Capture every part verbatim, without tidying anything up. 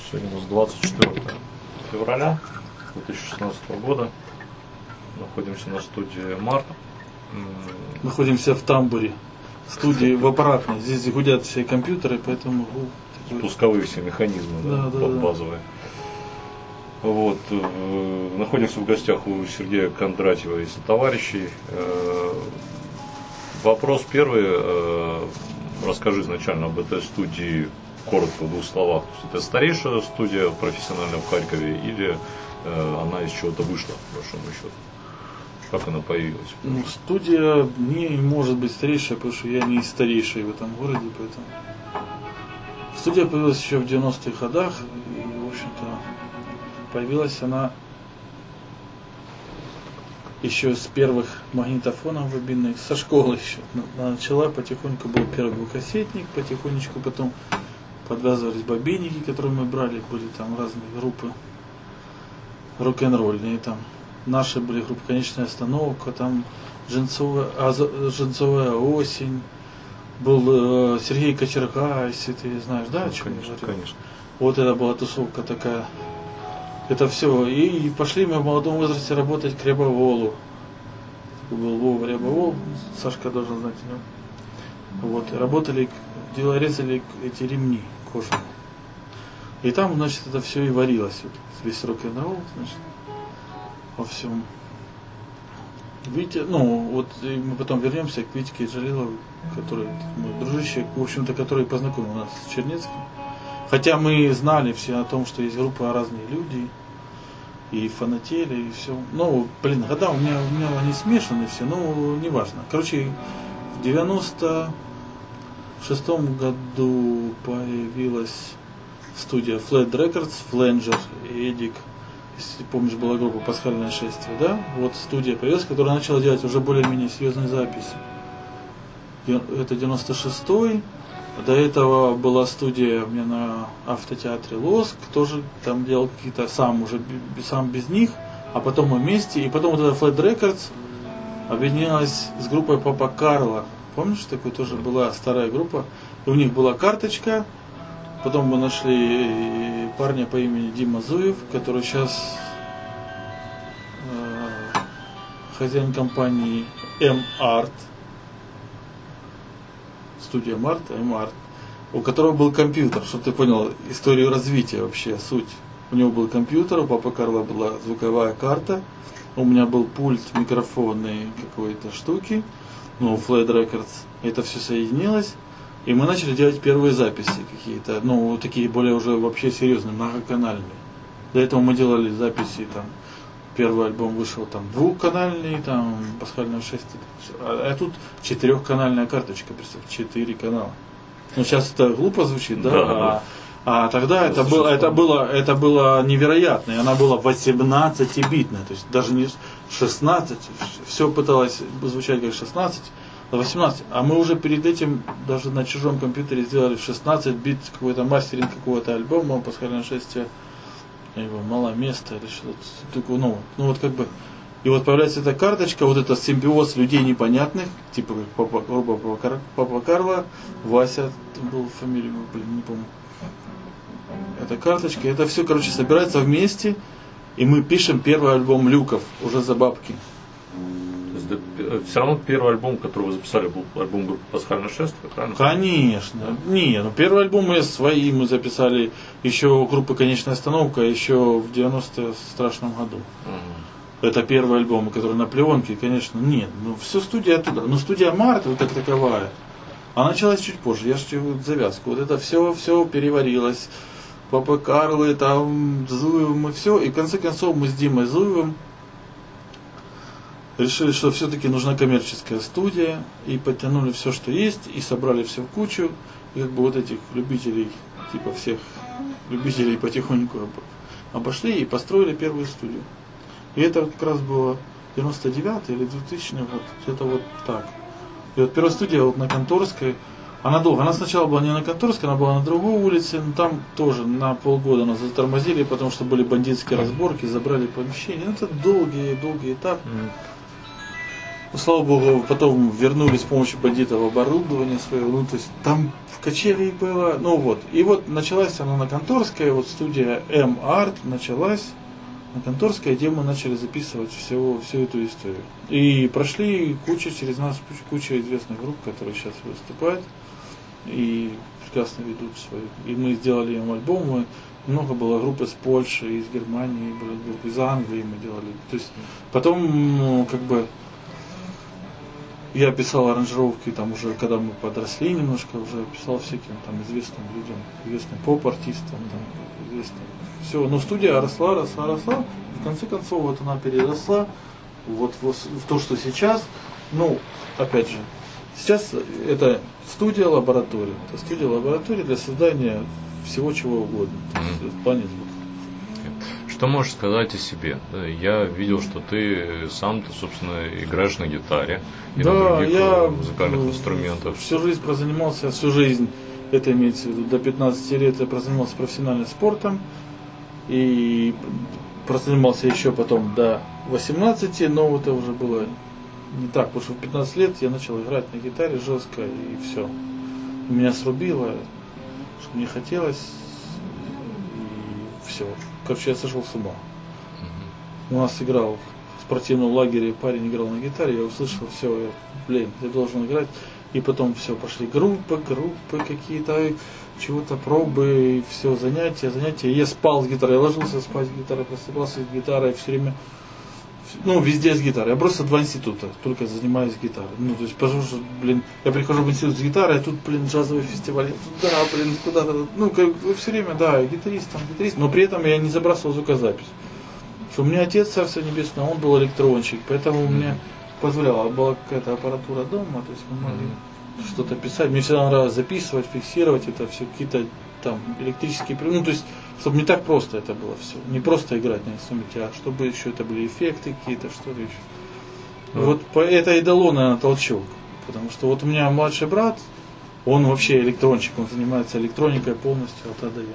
Сегодня у нас двадцать четвёртое февраля две тысячи шестнадцатого года. Находимся на студии Март. Находимся в тамбуре. Студии в аппаратной. Здесь гудят все компьютеры, поэтому... Пусковые все механизмы, да, да, да, базовые. Да. Вот. Находимся в гостях у Сергея Кондратьева и сотоварищей. Вопрос первый. Расскажи изначально об этой студии коротко, в двух словах. Это старейшая студия профессиональная в Харькове или она из чего-то вышла, по большому счету? Как она появилась? Ну, студия не может быть старейшая, потому что я не старейший в этом городе, поэтому... Студия появилась еще в девяностых годах, и, в общем-то, появилась она еще с первых магнитофонов бобинных, со школы еще. Начала потихоньку, был первый двухкассетник, потихонечку потом подвязывались бобинники, которые мы брали, были там разные группы рок-н-ролльные, там наши были группы «Конечная остановка», там «Джинсовая, Джинсовая осень», был э, Сергей Кочерга, если ты знаешь, да, о чем конечно, я говорю? Конечно. Вот это была тусовка такая. Это все. И, и пошли мы в молодом возрасте работать к Рябоволу. Был Вова Рябовол, Сашка должен знать его. Вот, и работали, делали, резали эти ремни кожаные. И там, значит, это все и варилось. Вот, весь рок-н-ролл, значит, во всем. Витя, ну, вот мы потом вернемся к Витьке Джалилову, который мой дружище, в общем-то, который познакомил нас с Чернецким. Хотя мы знали все о том, что есть группа «Разные люди», и фанатели, и все. Ну, блин, года у меня, у меня они смешаны все, но неважно. Короче, в девяносто шестом году появилась студия Flat Records, Фленджер, Эдик. Если помнишь, была группа «Пасхальное шествие», да? Вот студия появилась, которая начала делать уже более-менее серьезные записи. Это девяносто шестой. До этого была студия у меня на автотеатре «Лоск», тоже там делал какие-то сам уже сам без них, а потом мы вместе. И потом вот эта Flat Records объединилась с группой Папа Карло. Помнишь, такой тоже была старая группа? И у них была карточка. Потом мы нашли парня по имени Дима Зуев, который сейчас э, хозяин компании M-Art, студия Март, M-Art, у которого был компьютер, чтобы ты понял историю развития вообще, суть. У него был компьютер, у Папы Карла была звуковая карта, у меня был пульт, микрофон и какой-то штуки, ну, Flat Records. Это все соединилось. И мы начали делать первые записи какие-то, ну, такие более уже вообще серьезные, многоканальные. До этого мы делали записи, там, первый альбом вышел там двухканальный, там, «Пасхальное шествие». А, а тут четырехканальная карточка, представь, четыре канала. Ну, сейчас это глупо звучит, да? да, а, да. а тогда это было, это, было, это было невероятно, и она была восемнадцатибитная, то есть даже не шестнадцать, все пыталось звучать как шестнадцать. восемнадцать, а мы уже перед этим даже на чужом компьютере сделали в шестнадцать бит какой-то мастеринг какого-то альбома «Пасхальное шествие», его «Мало места» или что-то такое, ну, ну вот как бы, и вот появляется эта карточка, вот это симбиоз людей непонятных, типа как Папа, Папа, Папа, Папа Карло, Вася был фамилию, блин, не помню. Эта карточка, это все, короче, собирается вместе, и мы пишем первый альбом Люков уже за бабки. Все равно первый альбом, который вы записали, был альбом группы «Пасхальное шествие», правильно? Конечно. Не, ну первый альбом мы свои мы записали еще группы «Конечная остановка» еще в девяностом страшном году. Угу. Это первый альбом, который на пленке, конечно, нет. Ну все студия оттуда. Ну студия Март, вот как таковая, она началась чуть позже. Я же вот завязку. Вот это все, все переварилось. Папа Карлы, там, Зуевым и все. И в конце концов мы с Димой Зуевым решили, что все-таки нужна коммерческая студия, и подтянули все, что есть, и собрали все в кучу, и как бы вот этих любителей, типа всех любителей потихоньку обошли и построили первую студию. И это как раз было девяносто девятый или двухтысячный год, где-то вот так. И вот первая студия вот на Конторской, она долго, она сначала была не на Конторской, она была на другой улице, но там тоже на полгода нас затормозили, потому что были бандитские разборки, забрали помещение. Ну, это долгий, долгий этап. Ну, слава богу, потом вернули с помощью бандитов оборудование свое. Ну, то есть там в качели было. Ну вот. И вот началась она на Конторской, вот студия M-Art началась на Конторской, где мы начали записывать всю, всю эту историю. И прошли куча, через нас куча известных групп, которые сейчас выступают. И прекрасно ведут свою. И мы сделали им альбомы. Много было групп из Польши, из Германии, были группы из Англии мы делали. То есть потом, ну, как бы, я писал аранжировки, там уже, когда мы подросли немножко, уже писал всяким там известным людям, известным поп-артистам, там, известным. Все, но студия росла, росла, росла. В конце концов, вот она переросла вот в, в то, что сейчас. Ну, опять же, сейчас это студия лаборатория. Это студия лаборатория для создания всего чего угодно. Mm-hmm. В плане звука. Что можешь сказать о себе? Я видел, что ты сам, ты, собственно, играешь на гитаре и да, на других я музыкальных инструментах. Всю жизнь прозанимался, всю жизнь, это имеется в виду, до пятнадцати лет я прозанимался профессиональным спортом. И прозанимался еще потом до восемнадцати, но это уже было не так, потому что в пятнадцать лет я начал играть на гитаре жестко, и все. Меня срубило, что мне хотелось, и все. Короче, я сошел с ума. У нас играл в спортивном лагере, парень играл на гитаре, я услышал, все, я, блин, я должен играть. И потом все, пошли группы, группы какие-то, чего-то пробы, все, занятия, занятия. Я спал с гитарой, я ложился спать с гитарой, просыпался с гитарой, все время, ну, везде с гитарой. Я просто два института, только занимаюсь гитарой. Ну, то есть, потому что, блин, я прихожу в институт с гитарой, а тут, блин, джазовый фестиваль, туда, блин, куда-то, ну, как, все время, да, гитарист, там, гитарист, но при этом я не забрасывал звукозапись. Что у меня отец, Царство Небесное, он был электронщик, поэтому mm-hmm. мне позволяло, была какая-то аппаратура дома, то есть мы могли mm-hmm. что-то писать. Мне всегда нравилось записывать, фиксировать это все, какие-то там электрические, ну, то есть, чтобы не так просто это было все. Не просто играть на инструменте, а чтобы еще это были эффекты какие-то, что-то еще. Mm-hmm. Вот по, это и дало, наверное, толчок. Потому что вот у меня младший брат, он вообще электронщик, он занимается электроникой полностью от А до Я.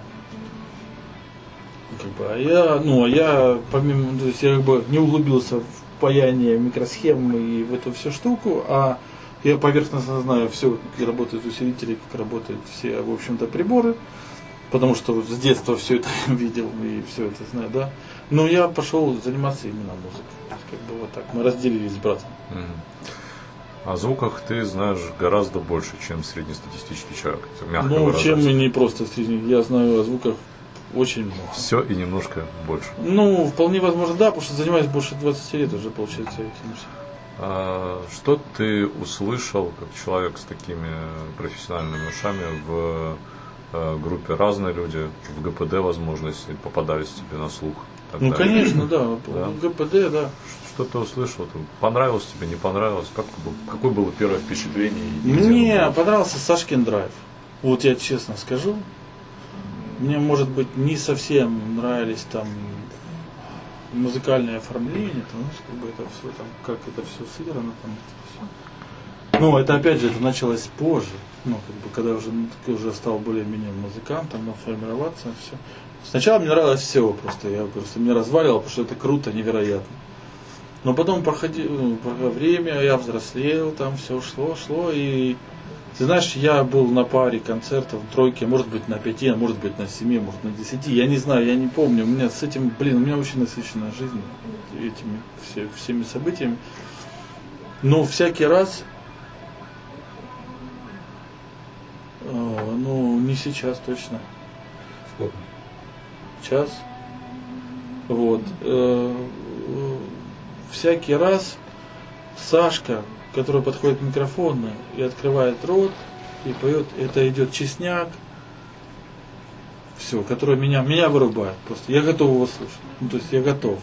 Как бы, а я, ну, а я, помимо, то есть я как бы не углубился в паяние микросхем и в эту всю штуку, а я поверхностно знаю все, как работают усилители, как работают все, в общем-то, приборы, потому что с детства все это видел и все это знаю, да. Но я пошел заниматься именно музыкой. Как бы вот так. Мы разделились с братом. О звуках ты знаешь гораздо больше, чем среднестатистический человек. Мягко ну, выражаясь. чем и не просто средний. Я знаю о звуках очень много. Все и немножко больше. Ну, вполне возможно, да, потому что занимаюсь больше двадцати лет уже, получается, этим. А что ты услышал, как человек с такими профессиональными ушами, в э, группе «Разные люди», в гэ пэ дэ, возможно, если попадались тебе на слух? Ну, конечно, да, да. В гэ пэ дэ, да. Что ты услышал? Понравилось тебе, не понравилось? Как, какое было первое впечатление? Мне понравился Сашкин драйв. Вот я честно скажу. Мне, может быть, не совсем нравились там музыкальное оформление, потому что как бы это все там, как это все сыграно, там это все. Ну, это опять же, это началось позже, ну, как бы, когда уже, уже стал более-менее музыкантом, но формироваться, все. Сначала мне нравилось все просто, я просто меня разваливал, потому что это круто, невероятно. Но потом проходило ну, время, я взрослел, там все шло, шло, и ты знаешь, я был на паре концертов, тройке, может быть на пяти, а может быть на семи, может на десяти, я не знаю, я не помню, у меня с этим, блин, у меня очень насыщенная жизнь этими все, всеми событиями. Но всякий раз, э, ну не сейчас точно. Сколько? Час. Вот. Э, всякий раз Сашка, который подходит к микрофону и открывает рот и поет, это идет Чесняк, все, который меня, меня вырубает просто. Я готов его слушать. Ну, то есть я готов.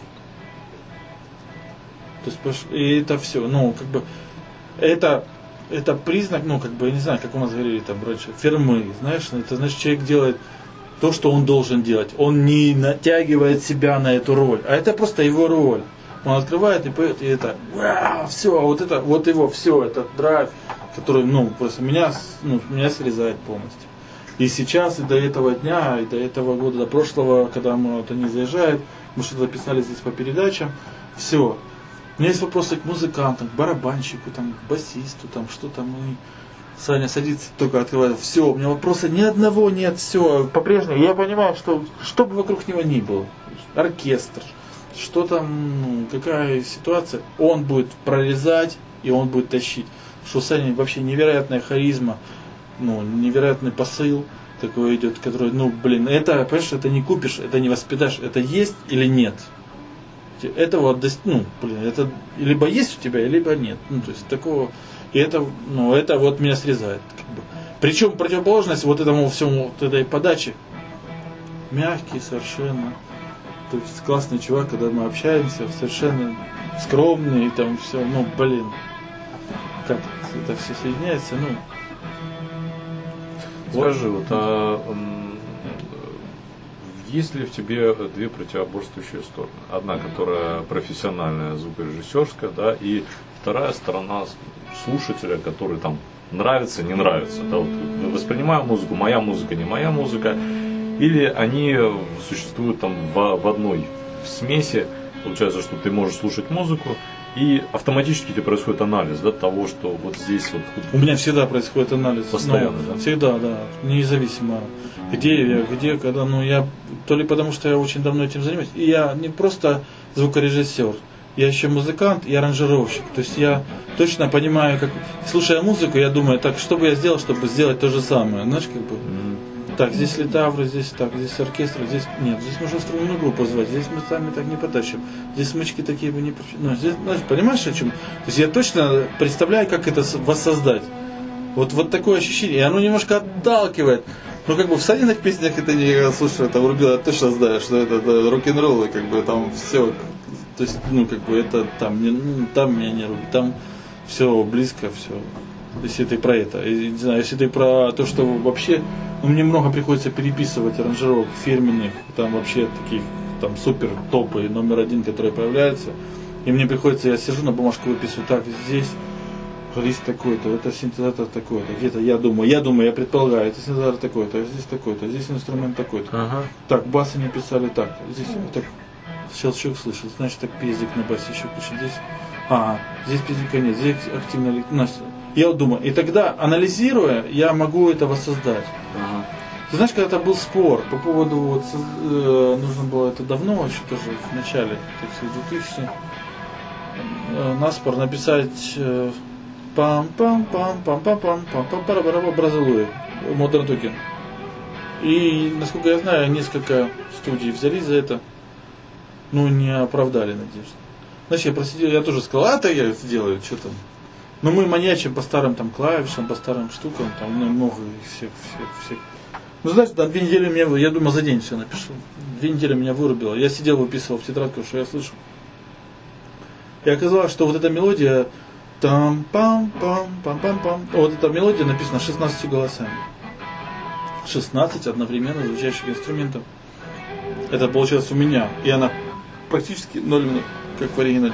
То есть, и это все, ну, как бы, это, это признак, ну, как бы, я не знаю, как у нас говорили там раньше, фермы, знаешь, это значит, человек делает то, что он должен делать. Он не натягивает себя на эту роль, а это просто его роль. Он открывает и поет, и это, вау, все, а вот это, вот его, все, этот драйв, который, ну, просто меня, ну, меня срезает полностью. И сейчас, и до этого дня, и до этого года, до прошлого, когда мы, вот они заезжают, мы что-то писали здесь по передачам, все. У меня есть вопросы к музыкантам, к барабанщику, там, к басисту, там, что там, и Саня садится, только открывает, все, у меня вопроса ни одного нет, все, по-прежнему. Я понимаю, что что бы вокруг него ни было, оркестр, что там, ну, какая ситуация, он будет прорезать и он будет тащить. Что у Сани вообще невероятная харизма, ну, невероятный посыл такой идет, который, ну, блин, это, понимаешь, это не купишь, это не воспитаешь, это есть или нет. Это вот, ну, блин, это либо есть у тебя, либо нет. Ну, то есть такого, и это, ну, это вот меня срезает. Как бы. Причем противоположность вот этому всему, вот этой подаче, мягкий совершенно. То есть классный чувак, когда мы общаемся, совершенно скромный, и там все, ну, блин, как это все соединяется, ну. Скажи, вот, а есть ли в тебе две противоборствующие стороны? Одна, которая профессиональная, звукорежиссерская, да, и вторая сторона слушателя, который там нравится, не нравится. Да, вот, воспринимаю музыку, моя музыка, не моя музыка. Или они существуют там в, в одной смеси. Получается, что ты можешь слушать музыку, и автоматически тебе происходит анализ, да, того, что вот здесь вот... У меня всегда происходит анализ. Постоянно, ну, да? Всегда, да. Независимо, где я, где, когда. Ну, я... То ли потому, что я очень давно этим занимаюсь. И я не просто звукорежиссер. Я еще музыкант и аранжировщик. То есть я точно понимаю, как... Слушая музыку, я думаю, так, что бы я сделал, чтобы сделать то же самое. Знаешь, как бы... Mm-hmm. Так, здесь литавры, здесь так, здесь оркестр, здесь нет, здесь можно струнную группу звать, здесь мы сами так не потащим, здесь смычки такие бы не... Ну, здесь, знаешь, понимаешь, о чем? То есть я точно представляю, как это воссоздать. Вот, вот такое ощущение, и оно немножко отталкивает. Ну, как бы в Саниных песнях это не, слушай, это врубило, я точно знаю, что это, это рок-н-ролл, и как бы там все, то есть, ну, как бы это там, не, ну, там меня не рубит, там все близко, все. Если ты про это, и, не знаю, если ты про то, что вообще, ну, мне много приходится переписывать аранжировок фирменных, там вообще таких, там супер топы номер один, которые появляются, и мне приходится, я сижу на бумажку выписываю, так, здесь лист такой-то, это синтезатор такой-то, где-то я думаю, я думаю, я предполагаю, это синтезатор такой-то, здесь такой-то, здесь инструмент такой-то, ага. Так, басы не писали так, здесь так, щелчок слышал, значит так пиздик на басе еще включить, здесь, а, здесь пиздика нет, здесь активно, я думаю, и тогда, анализируя, я могу это воссоздать. Ага. Ты знаешь, когда-то был спор по поводу, вот, э, нужно было это давно, еще тоже в начале, так сказать, двухтысячных, э, наспор написать э, пам-пам-пам-пам-пам-пам-пам-пам-пам-пам-пам Бразилуи, Modern Talking. И, насколько я знаю, несколько студий взялись за это, но не оправдали надежды. Значит, я просидел, я тоже сказал, а то я сделаю, что там. Но мы маньячим по старым там клавишам, по старым штукам, там ну, много всех, всех, всех. Ну, знаешь, на две недели меня, я думал, за день все напишу. Две недели меня вырубило. Я сидел, выписывал в тетрадку, что я слышу. И оказалось, что вот эта мелодия, там-пам-пам-пам-пам-пам, вот эта мелодия написана шестнадцатью голосами. шестнадцать одновременно звучащих инструментов. Это получилось у меня. И она практически ноль минут, как в оригинале.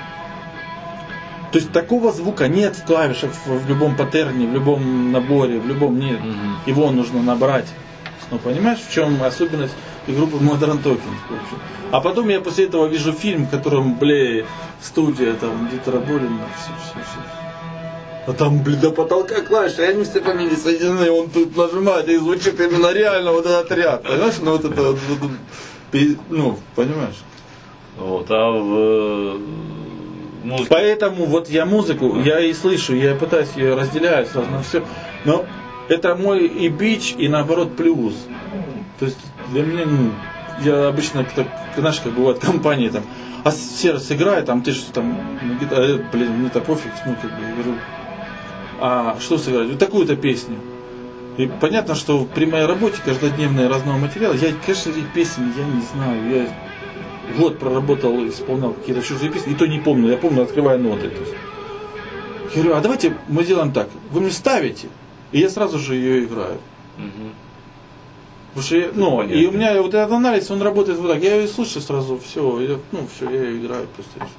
То есть такого звука нет в клавишах, в, в любом паттерне, в любом наборе, в любом нет. Mm-hmm. Его нужно набрать. Ну, понимаешь, в чем особенность и группы Modern Talking? А потом я после этого вижу фильм, в котором, бля, студия там где-то работает, все, все, все. А там, блин, до потолка клавиши, и они все фамилии соединены, и он тут нажимает, и звучит именно реально вот этот ряд. Понимаешь, ну вот это вот, вот, ну, понимаешь? Вот, а в... Музыка. Поэтому вот я музыку, я и слышу, я пытаюсь ее разделять сразу на все. Но это мой и бич, и наоборот плюс. То есть для меня, ну, я обычно, так, знаешь, как бывает компании там, а все сыграет, там ты что там, ну, а, блин, мне-то пофиг, ну как бы, я говорю, а что сыграть? Вот такую-то песню. И понятно, что при моей работе каждодневной разного материала, я, конечно, этих песен я не знаю, я год проработал, исполнял какие-то чужие песни, и то не помню, я помню, открывая ноты. То есть. Я говорю, а давайте мы сделаем так, вы мне ставите, и я сразу же ее играю. Угу. Потому что я, ну, и у меня вот этот анализ, он работает вот так, я ее слушаю сразу, все, я, ну, все, я ее играю просто. Угу.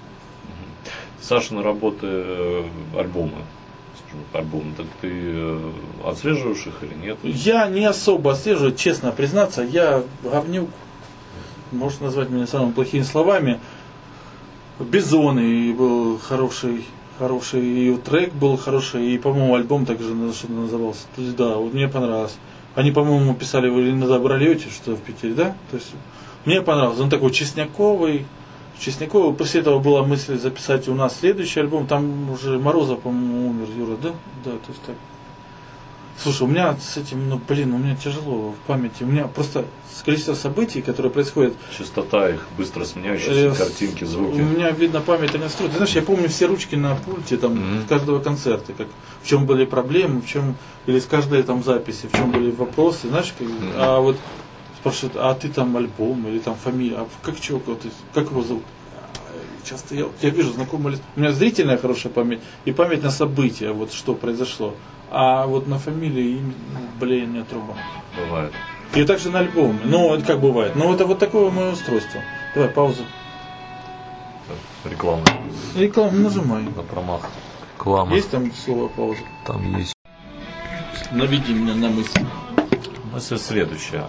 Сашины работы, альбомы, альбомы, так ты отслеживаешь их или нет? Я не особо отслеживаю, честно признаться, я говнюк. Можешь назвать меня самыми плохими словами. Бизоны был хороший, хороший, и трек был хороший, и, по-моему, альбом также назывался. То есть, да, вот мне понравилось. Они, по-моему, писали в Забралете, что в Питере, да? То есть, мне понравилось. Он такой честняковый, честняковый. После этого была мысль записать у нас следующий альбом. Там уже Морозов, по-моему, умер, Юра, да? Да, то есть так. Слушай, у меня с этим, ну, блин, у меня тяжело в памяти. У меня просто количество событий, которые происходят. Частота их, быстро сменяющиеся э, картинки, звуки. У меня, видно, память не строит. Ты знаешь, я помню все ручки на пульте там, mm-hmm. с каждого концерта, как, в чем были проблемы, в чем, или с каждой там записи, в чем были вопросы, знаешь, как, mm-hmm. а вот спрашивают, а ты там альбом, или там фамилия, а как чего, как его зовут? Часто я, я вижу знакомое лицо. У меня зрительная хорошая память и память на события, вот что произошло. А вот на фамилии, блин, нет труба. Бывает. И также на альбоме. Ну, это как бывает. Но это вот такое мое устройство. Давай, паузу. Реклама. Рекламу нажимай. На промах. Реклама. Есть там слово пауза? Там есть. Наведи меня на мысль. Мысль следующая.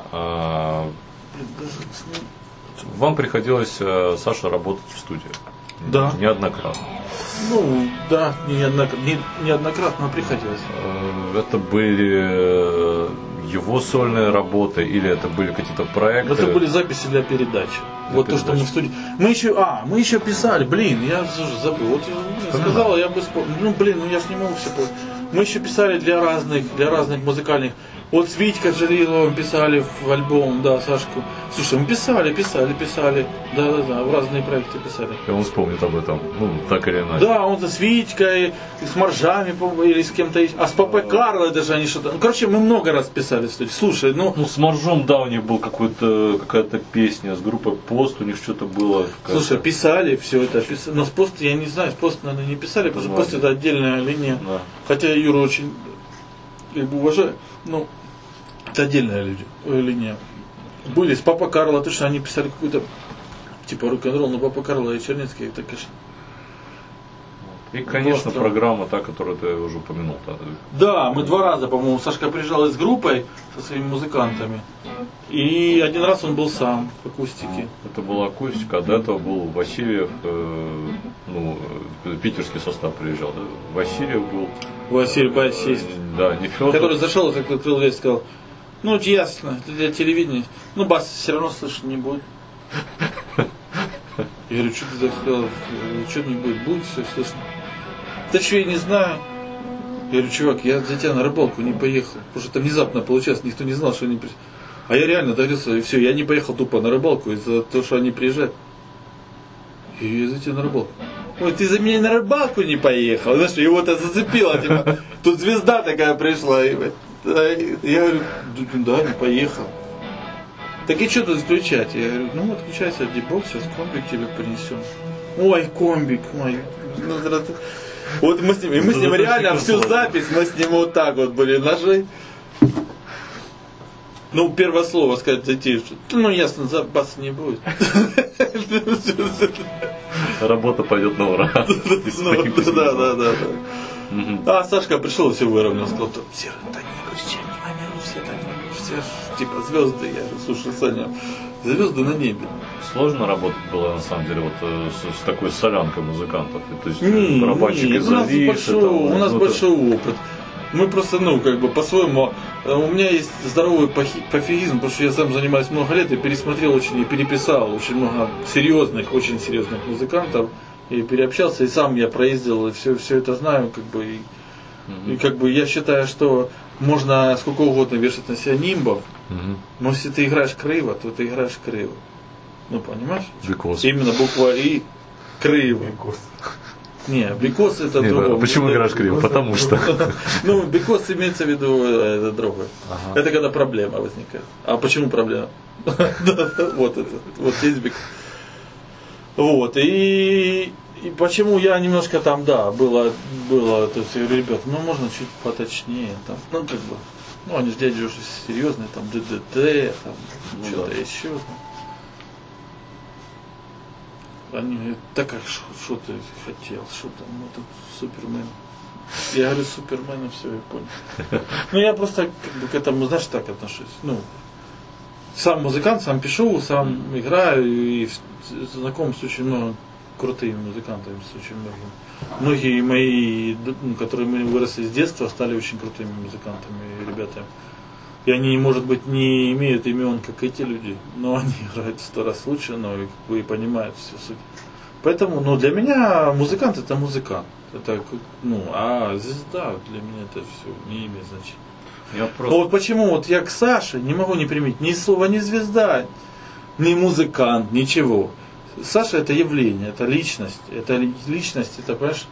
Вам приходилось, Саша, работать в студии? Да. Неоднократно. Ну, да, неоднократно, не, неоднократно приходилось. Это были его сольные работы или это были какие-то проекты? Это были записи для передачи. Для вот передачи. То, что мы в студии. Мы еще, а, мы еще писали, блин, я уже забыл. Вот я сказал, я бы вспомнил. Ну, блин, ну я ж не могу все помнить. Мы еще писали для разных, для разных музыкальных. Вот с Витькой Джалиловым писали в альбом, да, Сашку. Слушай, мы писали, писали, писали. Да, да, да, в разные проекты писали. И он вспомнит об этом, ну, так или иначе. Да, он с Витькой, с Маржами, или с кем-то еще. А с Папой Карлой даже они что-то. Ну, короче, мы много раз писали, кстати. Слушай, ну. Ну, с Маржом, да, у них был какой-то, какая-то песня, с группой Пост у них что-то было. Слушай, писали все это. Писали. Но с Пост, я не знаю, с Пост, наверное, не писали, потому что Пост это отдельная линия. Да. Хотя я Юру очень как бы уважаю. Ну, это отдельная линия. Были с Папа Карло, точно они писали какую-то типа рок-н-ролл, но Папа Карло и Чернецкий, это, конечно. И, конечно, Просто... программа та, которую ты уже упомянул. Да, да, мы два раза, по-моему, Сашка приезжал с группой, со своими музыкантами. И один раз он был сам в акустике. Это была акустика, а до этого был Васильев, э, ну, питерский состав приезжал, да? Васильев был. Василий басист. Да, не Федор. Который зашел, как открыл дверь, сказал, ну, ясно, для телевидения. Ну, бас все равно слышно не будет. Я говорю, что ты так сказал? Что не будет? Будет все слышно. Да что, я не знаю. Я говорю, чувак, я за тебя на рыбалку не поехал. Потому что это внезапно получилось, никто не знал, что они приезжают. А я реально договорился, и все, я не поехал тупо на рыбалку из-за того, что они приезжают. И я за тебя на рыбалку. Ой, ты за меня на рыбалку не поехал. Знаешь, его-то зацепило, типа, тут звезда такая пришла. И, я говорю, да, не поехал. Так и что тут включать? Я говорю, ну отключайся, дебок, сейчас комбик тебе принесем. Ой, комбик, ой. Вот мы с ним, и мы с ним реально всю запись, мы с ним вот так вот были ножи. Ну, первое слово сказать зайти, что, ну, ясно, запаса не будет. Работа пойдет на ура. Да, да, да. А Сашка пришел и все выровнял, сказал, все, да не кричи, все так, все типа звезды. Я говорю, слушай, Саня, звезды на небе. Сложно работать было, на самом деле, вот с, с такой солянкой музыкантов. То есть не, барабанщик не, из у нас Зависа, большой, там, у нас ну, большой опыт. Мы просто, ну, как бы по-своему, у меня есть здоровый пофигизм, потому что я сам занимаюсь много лет и пересмотрел очень, и переписал очень много серьезных, очень серьезных музыкантов, и переобщался, и сам я проездил, и все, все это знаю, как бы, и, mm-hmm. и как бы я считаю, что можно сколько угодно вешать на себя нимбов, mm-hmm. но если ты играешь криво, то ты играешь криво. Ну, понимаешь? Because. Именно буква И криво. Because. Не, бикос это не, другое. Почему играешь криво? Потому что. Ну, бикос имеется в виду это другое. Ага. Это когда проблема возникает. А почему проблема? Вот это. Вот есть бикос. Вот. И и почему я немножко там, да, было, было, то есть, я говорю, ребят, ну можно чуть поточнее, там, ну как бы, ну они же дяди уже серьезные, там, ДДТ, там, ну, что-то да. еще. Они говорят, так как, что ты хотел, что там, ну тут Супермен. Я говорю, Супермена, все, я понял. Ну я просто как бы к этому, знаешь, так отношусь. Ну, сам музыкант, сам пишу, сам играю, и знаком с очень много крутыми музыкантами, с очень многими. Многие мои, которые мы выросли с детства, стали очень крутыми музыкантами и ребятами. И они, может быть, не имеют имен, как эти люди, но они играют в сто раз лучше, но и, как бы, и понимают всю суть. Поэтому, ну, для меня музыкант это музыкант. Это, ну, а звезда для меня это все не имеет значения. Я просто... Вот почему вот я к Саше не могу не применить ни слова, ни звезда, ни музыкант, ничего. Саша это явление, это личность, это личность, это, понимаешь,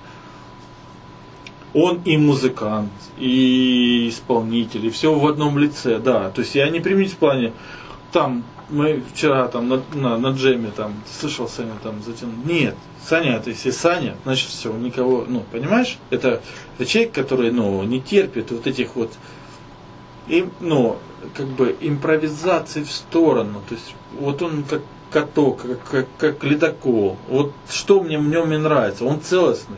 он и музыкант, и исполнитель, и все в одном лице, да. То есть я не применить в плане, там, мы вчера там на, на, на джеме там слышал Саня там затем. Нет, Саня, это если Саня, значит все, никого, ну, понимаешь? Это, это человек, который, ну, не терпит вот этих вот, им, ну, как бы импровизаций в сторону. То есть вот он как каток, как, как, как ледокол. Вот что мне в нем и нравится, он целостный.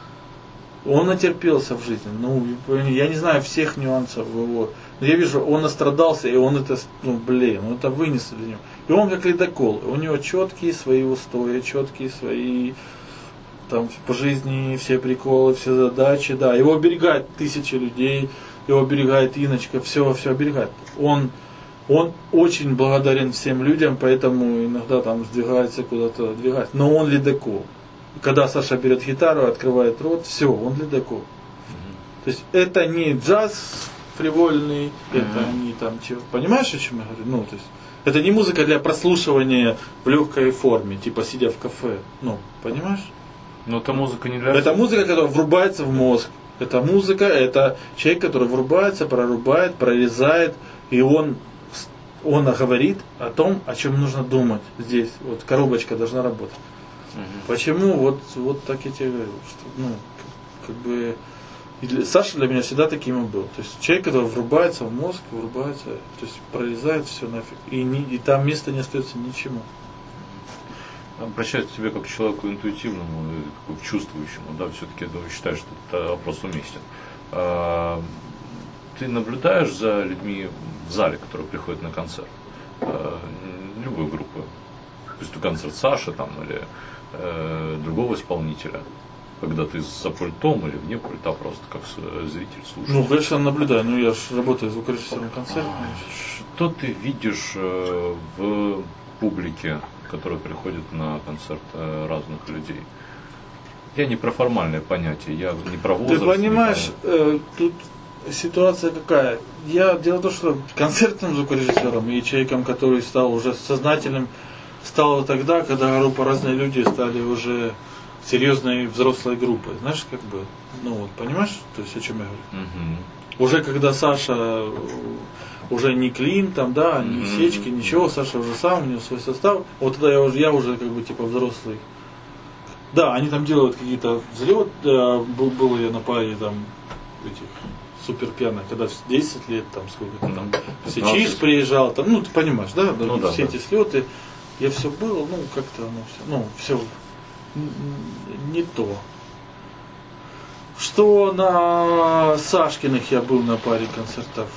Он натерпелся в жизни. Ну, я не знаю всех нюансов его. Но я вижу, он настрадался, и он это, ну, блин, он это вынес для него. И он как ледокол. У него четкие свои устои, четкие свои там по жизни все приколы, все задачи. Да, его оберегает тысячи людей, его оберегает Иночка, все, все оберегает. Он, он очень благодарен всем людям, поэтому иногда там сдвигается куда-то, двигается. Но он ледокол. Когда Саша берет гитару, открывает рот, все, он ледокол. Mm-hmm. То есть это не джаз фривольный, mm-hmm. это не там чего. Понимаешь, о чем я говорю? Ну, то есть это не музыка для прослушивания в легкой форме, типа сидя в кафе. Ну, понимаешь? Но это музыка не для... Это музыка, которая врубается в мозг. Это музыка, это человек, который врубается, прорубает, прорезает, и он, он говорит о том, о чем нужно думать здесь. Вот коробочка должна работать. Угу. Почему? Вот, вот так я тебе говорю, что, ну, как, как бы, и для, Саша для меня всегда таким и был. То есть человек, который врубается в мозг, врубается, то есть прорезает все нафиг, и, не, и там места не остается ничему. Обращаюсь к тебе как к человеку интуитивному, как к чувствующему, да, все-таки я считаю, что это вопрос уместен. А, ты наблюдаешь за людьми в зале, которые приходят на концерт, а, любой группы, пусть это концерт Саши там, или э, другого исполнителя, когда ты за пультом или вне пульта просто как зритель слушаешь? Ну, конечно, наблюдаю, но я же работаю звукорежиссером концерта. Что ты видишь э, в публике, которые приходят на концерт э, разных людей? Я не про формальное понятие, я не про возраст. Ты понимаешь, э, тут ситуация какая? Я дело в том, что концертным звукорежиссером и человеком, который стал уже сознательным, стало тогда, когда группа разные люди стали уже серьезной взрослой группой. Знаешь, как бы, ну вот, понимаешь, то есть о чем я говорю? Угу. Уже когда Саша уже не Клим, там, да, не mm-hmm. Сечки, ничего, Саша уже сам, у него свой состав. Вот тогда я уже, я уже как бы типа взрослый. Да, они там делают какие-то взлеты. Да, был, был я на паре там этих супер пьяных, когда десять лет, там сколько там, Сечиш приезжал, там, ну ты понимаешь, да, ну, да все да. эти слеты. Я все было, ну как-то, ну все, ну все не то. Что на Сашкиных я был на паре концертов.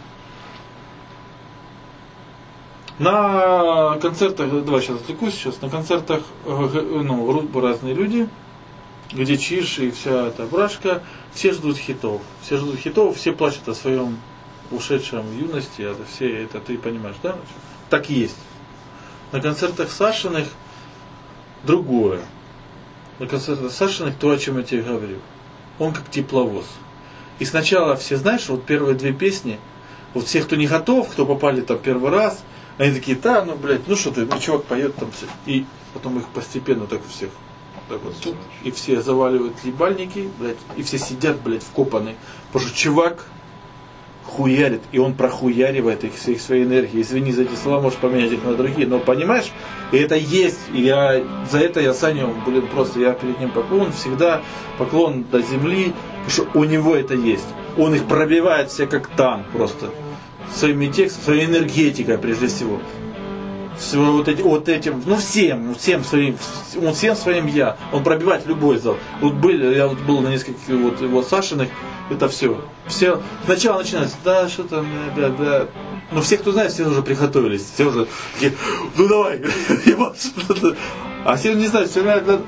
На концертах, давай сейчас отвлекусь сейчас, на концертах, ну, группы разные люди, где Чиш и вся эта брашка, все ждут хитов. Все ждут хитов, все плачут о своем ушедшем в юности, это все, это ты понимаешь, да? Так и есть. На концертах Сашиных другое. На концертах Сашиных то, о чем я тебе говорю. Он как тепловоз. И сначала все, знаешь, вот первые две песни, вот все, кто не готов, кто попали там первый раз, они такие, да, ну, блядь, ну что ты, ну, чувак поет там все. И потом их постепенно так у всех, так вот тут, и все заваливают ебальники, блядь, и все сидят, блядь, вкопанные. Потому что чувак хуярит, и он прохуяривает их всей своей энергией. Извини за эти слова, можешь поменять их на другие, но понимаешь, и это есть, и я, за это я Саню, блин, просто, я перед ним поклон, всегда поклон до земли, потому что у него это есть. Он их пробивает все как танк просто. Своими текстами, своей энергетикой прежде всего. Всего вот, эти, вот этим, ну всем, всем своим, он всем своим я. Он пробивает любой зал. Вот были, я вот был на нескольких вот его Сашиных, это все. Все сначала начинается, да, что там, да, да. Но все, кто знает, все уже приготовились. Все уже такие, ну давай. А все не знают, все,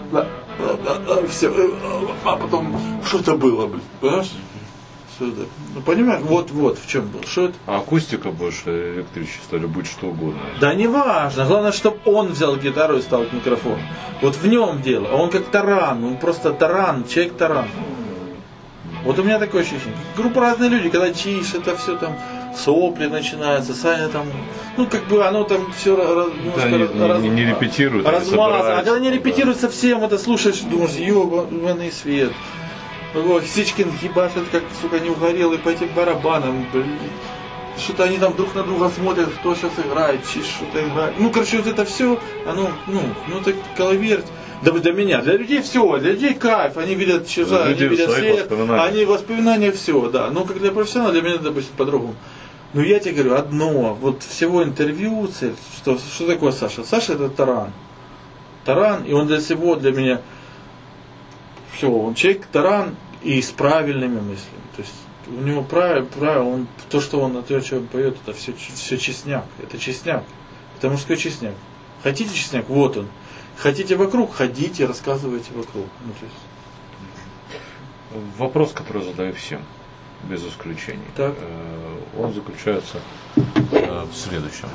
да, да, да, да, все, а потом что-то было, блин, понимаешь? Что-то. Ну, понимаешь, вот-вот в чем был. Что это? А акустика больше, электричество или будет что угодно? Да не важно, главное, чтобы он взял гитару и стал к микрофону. Вот в нем дело. Он как таран, он просто таран, человек-таран. Вот у меня такое ощущение. Группа разные люди, когда чиш, это все там сопли начинаются, Саня там, ну как бы оно там все раз, да, не, раз, не, не репетируют, размазано. А когда не репетируют да. совсем, это слушаешь, думаешь, ёбаный свет. Ой, Сичкин ебашит, как, сука, не угорелый по этим барабанам, блин. Что-то они там друг на друга смотрят, кто сейчас играет, чиш, что-то играет. Ну, короче, вот это все, оно, ну, ну, так коловерть. Да для меня, для людей все, для людей кайф, они видят чижа, они видят свет, они воспоминания все, да. Но как для профессионала, для меня, допустим, по-другому. Но я тебе говорю, одно, вот всего интервью, цель, что, что такое Саша? Саша это таран. Таран, и он для всего, для меня, все, он человек таран и с правильными мыслями. То есть у него правило, правило он, то, что он, то, что он поет, это все, все честняк, это честняк, это мужской честняк. Хотите честняк? Вот он. Хотите вокруг, ходите, рассказывайте вокруг. Ну, то есть... Вопрос, который задаю всем, без исключений. Так. Он заключается в следующем.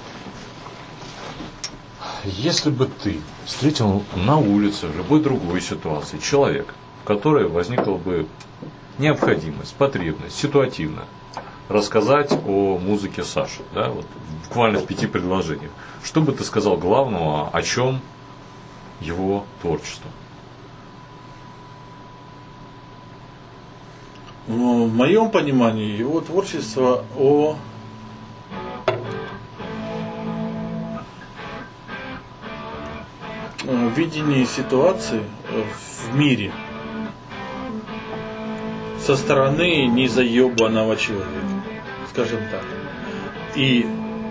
Если бы ты встретил на улице, в любой другой ситуации, человека, в которой возникла бы необходимость, потребность, ситуативно рассказать о музыке Саши, да, вот, буквально в пяти предложениях, что бы ты сказал главного, о чем его творчество? Ну, в моем понимании его творчество о видении ситуации в мире со стороны незаебанного человека, скажем так. И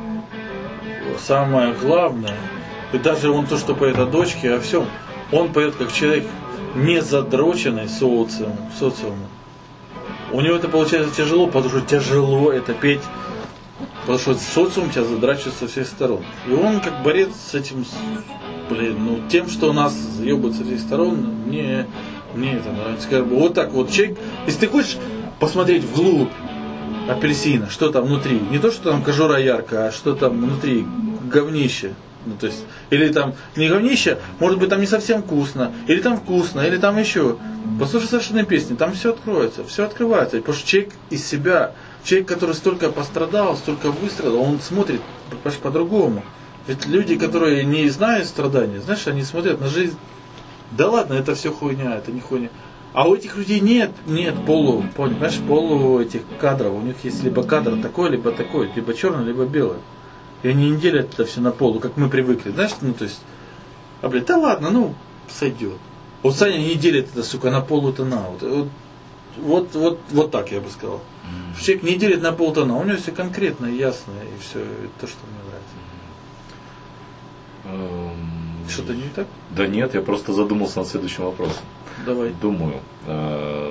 самое главное, и даже он то, что поет о дочке, о всем, он поет как человек не задроченный социумом, социумом. У него это получается тяжело, потому что тяжело это петь, потому что социум тебя задрачивает со всех сторон. И он как борец с этим, блин, ну тем, что нас заебывают со всех сторон, мне, мне это нравится. Как бы, вот так вот человек, если ты хочешь посмотреть вглубь апельсина, что там внутри, не то, что там кожура яркая, а что там внутри, говнище. Ну, то есть, или там не говнище, может быть там не совсем вкусно, или там вкусно, или там еще. Послушай совершенные песни, там все откроется, все открывается. Потому что человек из себя, человек, который столько пострадал, столько выстрадал, он смотрит по-другому. Ведь люди, которые не знают страдания, знаешь, они смотрят на жизнь, да ладно, это все хуйня, это не хуйня. А у этих людей нет, нет полу, понимаешь, полу этих кадров. У них есть либо кадр такой, либо такой, либо черный, либо белый. И они не делят это все на полу, как мы привыкли, знаешь, ну то есть, а блядь, да ладно, ну, сойдет. Вот Саня не делит это, сука, на полутона. Вот, вот, вот, вот, вот так я бы сказал. Mm-hmm. Человек не делит на полтона, у него все конкретно, ясно, и все то, что мне нравится. Mm-hmm. Что-то не так? Да нет, я просто задумался над следующим вопросом. Давай. Думаю. Э-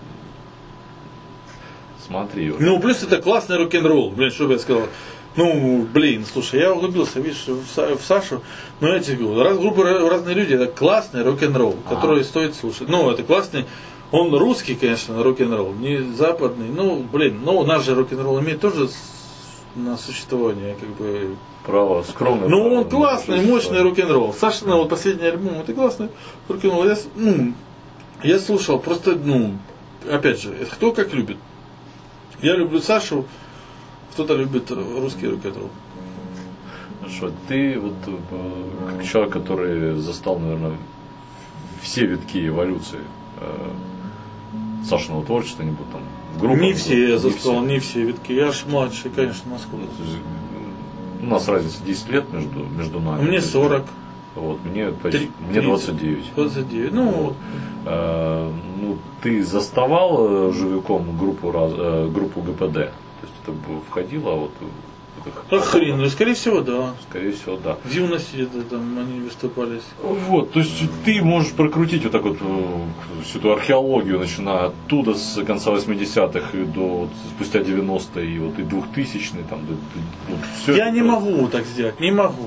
смотри. Ну, плюс это классный рок-н-ролл, блин, что бы я сказал. Ну, блин, слушай, я углубился, видишь, в Сашу, но я тебе говорю, раз, группы разные люди, это классный рок-н-ролл, а. который стоит слушать. Ну, это классный, он русский, конечно, рок-н-ролл, не западный, ну, блин, ну, наш же рок-н-ролл имеет тоже на существование, как бы... Право, скромно. Ну, он классный, мощный рок-н-ролл. Саша, ну, вот последний альбом, это классный рок-н-ролл. Я, ну, я слушал, просто, ну, опять же, кто как любит. Я люблю Сашу, кто-то любит русский рок-н-ролл. Хорошо, ты вот как человек, который застал, наверное, все витки эволюции э, Сашиного творчества, не буду там группа. Не все я застал, не все витки. Я ж младший, конечно, насколько. У нас разница десять лет между, между нами. Мне сорок. Вот, мне, почти, мне двадцать девять. двадцать девять, ну вот. э, ну, ты заставал живиком группу, э, группу ГПД? То есть это входило, а вот... А хрен, ну, скорее всего, да. Скорее всего, да. В юности это, там они выступали. Вот, то есть ты можешь прокрутить вот так вот всю эту археологию, начиная оттуда с конца восьмидесятых и до вот, спустя девяностые и вот и двухтысячные там. Да, вот, все Я это, не могу так сделать, не могу.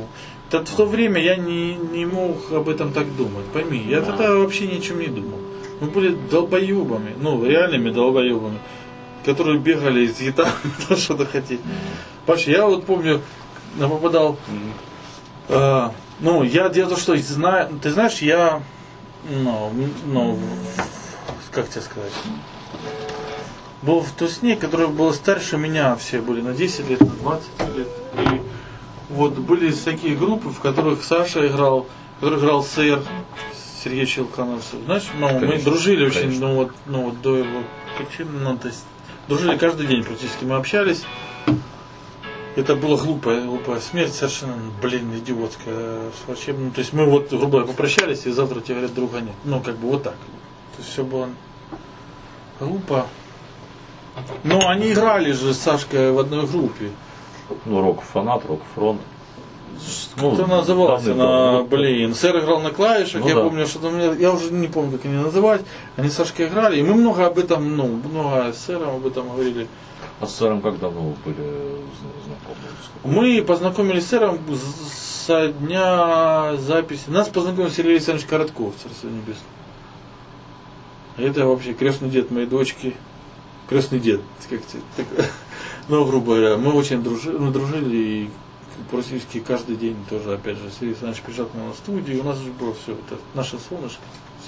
в то время я не, не мог об этом так думать, пойми. Я тогда вообще ни о чем не думал. Мы были долбоебами, ну, реальными долбоебами, которые бегали с гитарой, что-то хотели. Паша, я вот помню, я попадал... Э, ну, я дело что, знаю, ты знаешь, я... Ну, ну, как тебе сказать... Был в Тусне, который был старше меня, все были на десять лет, на двадцать лет. И вот были такие группы, в которых Саша играл, в которых играл сэр Сергей Челканов. Знаешь, ну, конечно, мы дружили очень, конечно. ну вот, ну вот до его кончины, ну, то есть дружили каждый день практически, мы общались. Это была глупая, глупая смерть, совершенно, блин, идиотская. Ну, то есть мы вот, грубо говоря, попрощались, и завтра тебе говорят, друга нет. Ну, как бы вот так. То есть все было глупо. Но они играли же с Сашкой в одной группе. Ну, рок-фанат, рок-фронт. Как это ну, назывался? На, блин, сэр играл на клавишах, ну, я да. помню, что там, я уже не помню, как они называть. Они с Сашкой играли, и мы много об этом, ну, много с сэром об этом говорили. А с сэром как давно вы были знакомы? Мы познакомились с сэром со дня записи. Нас познакомил Сергей Александрович Коротков, Царство Небесное. Это вообще крестный дед моей дочки. Крестный дед, как так, ну, грубо говоря, мы очень дружили, мы дружили и практически каждый день тоже, опять же, Сергей Александрович приезжал к нам на студию, у нас же было все, это наше солнышко.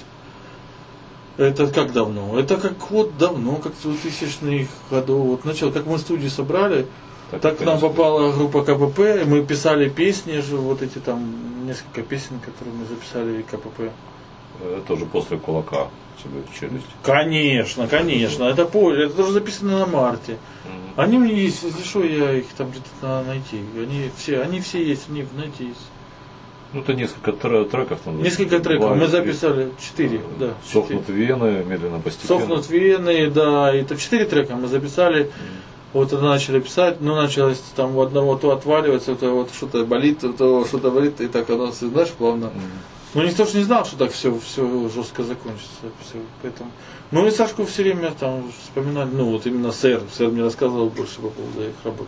Это как давно? Это как вот давно, как с двухтысячных годов, вот начал, как мы студию собрали, так, так к нам попала группа ка пэ пэ, мы писали песни же, вот эти там, несколько песен, которые мы записали ка пэ пэ. Тоже после кулака тебе в челюсть. Конечно, конечно. Это позже, это тоже записано на марте. Mm-hmm. Они у меня есть, если что, я их там где-то надо найти. Они все, они все есть, они в нете есть. Ну, это несколько треков там. Несколько треков. Два, мы записали четыре, а, да. Сохнут четыре. Вены, медленно, постепенно. Сохнут вены, да. Это четыре трека мы записали. Mm-hmm. Вот это начали писать, ну началось там у одного то отваливается, то вот что-то болит, то что-то болит, и так оно, знаешь, плавно. Mm-hmm. Ну никто же не знал, что так все, все жестко закончится. Все, поэтому. Ну и Сашку все время там вспоминали, ну вот именно сэр. Сэр мне рассказывал больше по поводу их работы.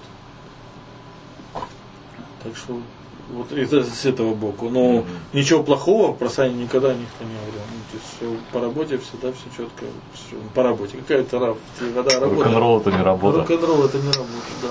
Так что вот это с этого боку. Но mm-hmm. ничего плохого про Саню никогда никто не говорил. Ну, то есть все по работе всегда все четко. Все, по работе. Какая-то работа. Рок-н-ролл это не работа. Рок-н-ролл это не работа, да.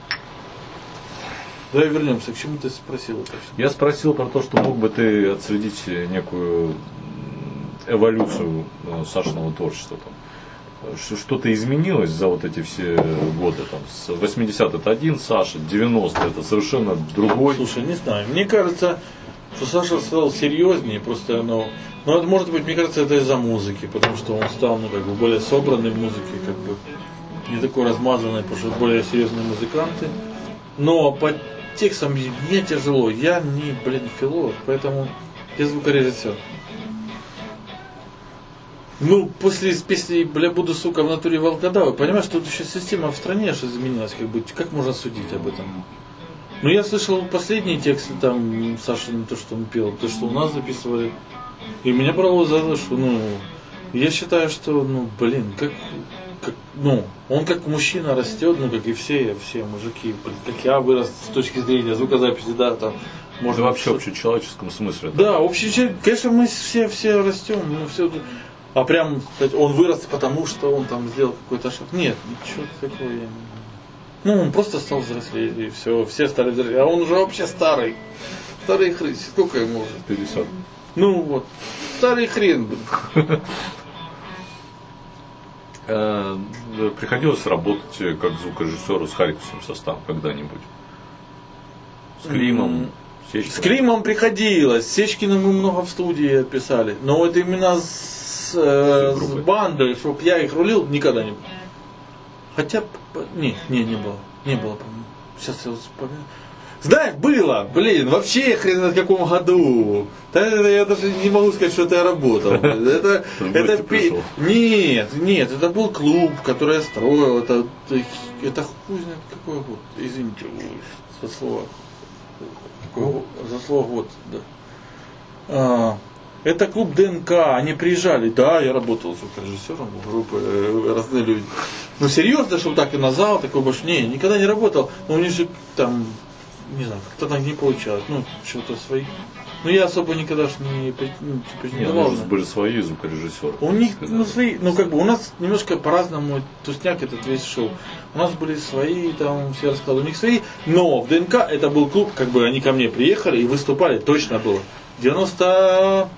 Давай вернемся, к чему ты спросил это все? Я спросил про то, что мог бы ты отследить некую эволюцию Сашиного творчества. Там. Что-то изменилось за вот эти все годы. Там, с восьмидесятых это один Саша, девяностые это совершенно другой. Слушай, не знаю, мне кажется, что Саша стал серьезнее, просто оно. Ну, это может быть, мне кажется, это из-за музыки, потому что он стал, ну, как бы более собранный в музыке, как бы не такой размазанный, потому что более серьезные музыканты. Но по текстом мне тяжело, я не, блин, филолог, поэтому я звукорежиссер. Ну, после песни «Бля, буду, сука, в натуре волкодава», понимаешь, тут еще система в стране аж изменилась, как бы, как можно судить об этом? Ну, я слышал последние тексты, там, Саша, не то, что он пел, то, что у нас записывали, и меня брало за душу, ну, я считаю, что, ну, блин, как... Как, ну, он как мужчина растет, ну, как и все, все мужики, как я вырос с точки зрения звукозаписи, да, там, можно да, вообще в общечеловеческом смысле. Да, да общечеловеческом, конечно, мы все, все растем, мы все, а прям, кстати, он вырос потому, что он там сделал какой-то шаг. Нет, ничего такого я не... Ну, он просто стал взрослеть, и все, все стали взрослеть, а он уже вообще старый, старый хрен, сколько ему уже? пятьдесят. Ну, вот, старый хрен, блин. Приходилось работать как звукорежиссеру с Харьковским составом когда-нибудь? С Климом? Mm-hmm. С Климом приходилось. С Сечкиным мы много в студии писали. Но вот именно с, э, с бандой, чтобы я их рулил, никогда не было. Хотя, не, не, не было. Не было, по-моему. Сейчас я вспомню. Знаешь, было, блин, вообще хрен в каком году. Я даже не могу сказать, что это я работал. Это, это пи... Нет, нет, это был клуб, который я строил. Это, это хуй знает какой год. Извините, за слово. За слово год, да. А, это клуб ДНК, они приезжали. Да, я работал звукорежиссером группы разные люди. Ну серьезно, чтобы так и назвал, такой больше. Не, никогда не работал. Но у них же там не знаю, как-то так не получалось. Ну, что-то свои. Ну, я особо никогда ж не, ну, типа, не Нет, давал. у нас были свои звукорежиссеры. У них, ну, свои, ну, как бы, у нас немножко по-разному тусняк этот весь шел. У нас были свои, там, все рассказывали, у них свои, но в ДНК это был клуб, как бы, они ко мне приехали и выступали, точно было. В девяносто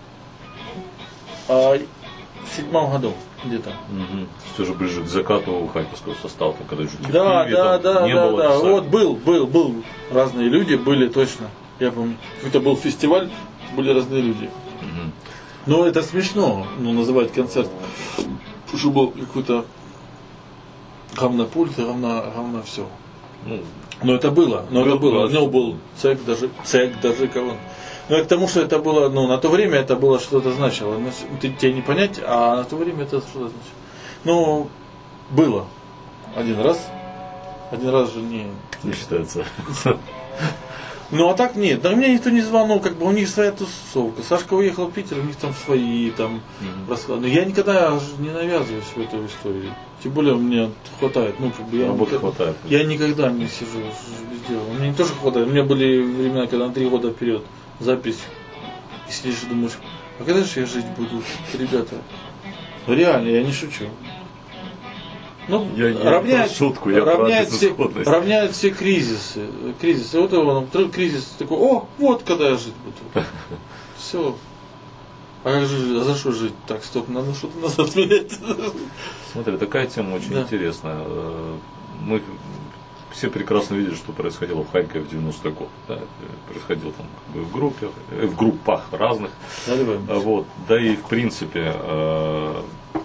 седьмом году где-то. Угу. Все же ближе к закату харьковского состава, когда же Да, да, да, не да, было да. писателей. Вот был, был, был. Разные люди были точно. Я помню. Это был фестиваль, были разные люди. Угу. Но это смешно, ну, называть концерт. Потому что был какой-то говнопульт, говно, говно все. Ну, Но это было, но был, это было. был. У него был цех даже, цех даже кого. Ну, это к тому, что это было, ну, на то время это было что-то значило. Ты, тебе не понять, а на то время это что-то значило. Ну, было. Один раз. Один раз же не... не считается. Ну, а так нет. Да меня никто не звал, ну, как бы у них своя тусовка. Сашка уехал в Питер, у них там свои, там, Мгм. расклады. Но я никогда же не навязываюсь в эту историю. Тем более мне хватает, ну, как бы я... Работы никогда- хватает. Я никогда не сижу без дела. У меня не тоже хватает. У меня были времена, когда на три года вперед запись. И сидишь и думаешь, а когда же я жить буду, ребята? Ну, реально, я не шучу. Ну, Я не равняют, про шутку, я про равняют, все, безысходность. равняют все кризисы. Кризисы. Вот он, второй кризис такой, о, вот когда я жить буду. Все. А как же, а за что жить? Так, стоп, надо что-то назад менять. Смотри, такая тема очень Да. интересная. Э, Мы все прекрасно видели, что происходило в Харькове в девяностый год. Да? Происходило там как бы в группах, э, в группах разных. А Вот. Да и в принципе э,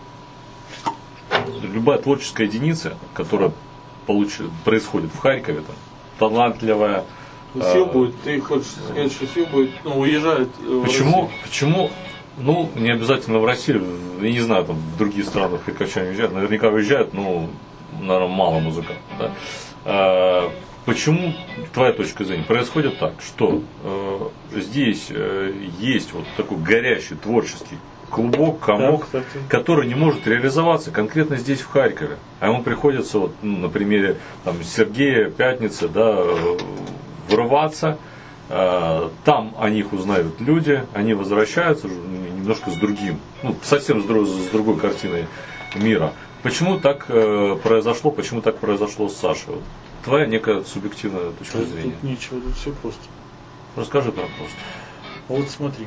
любая творческая единица, которая получ... происходит в Харькове, там, талантливая. Сил э, будет, ты хочешь сказать, что сил будет, ну, уезжает в Почему? Россию. Почему? Ну, не обязательно в Россию, я не знаю, там в другие страны харьковчане уезжают, наверняка уезжают, но, наверное, мало музыкантов. Да? А, почему, твоя точка зрения, происходит так, что э, здесь э, есть вот такой горящий творческий клубок, комок, Да, кстати. который не может реализоваться конкретно здесь, в Харькове. А ему приходится, вот, ну, на примере там, Сергея, Пятницы, да, э, врываться. Там о них узнают люди, они возвращаются уже немножко с другим, ну, совсем с, друг, с другой картиной мира. Почему так э, произошло, почему так произошло с Сашей? Вот твоя некая субъективная точка Тут, зрения. тут ничего, тут все просто. Расскажи про просто. Вот смотри.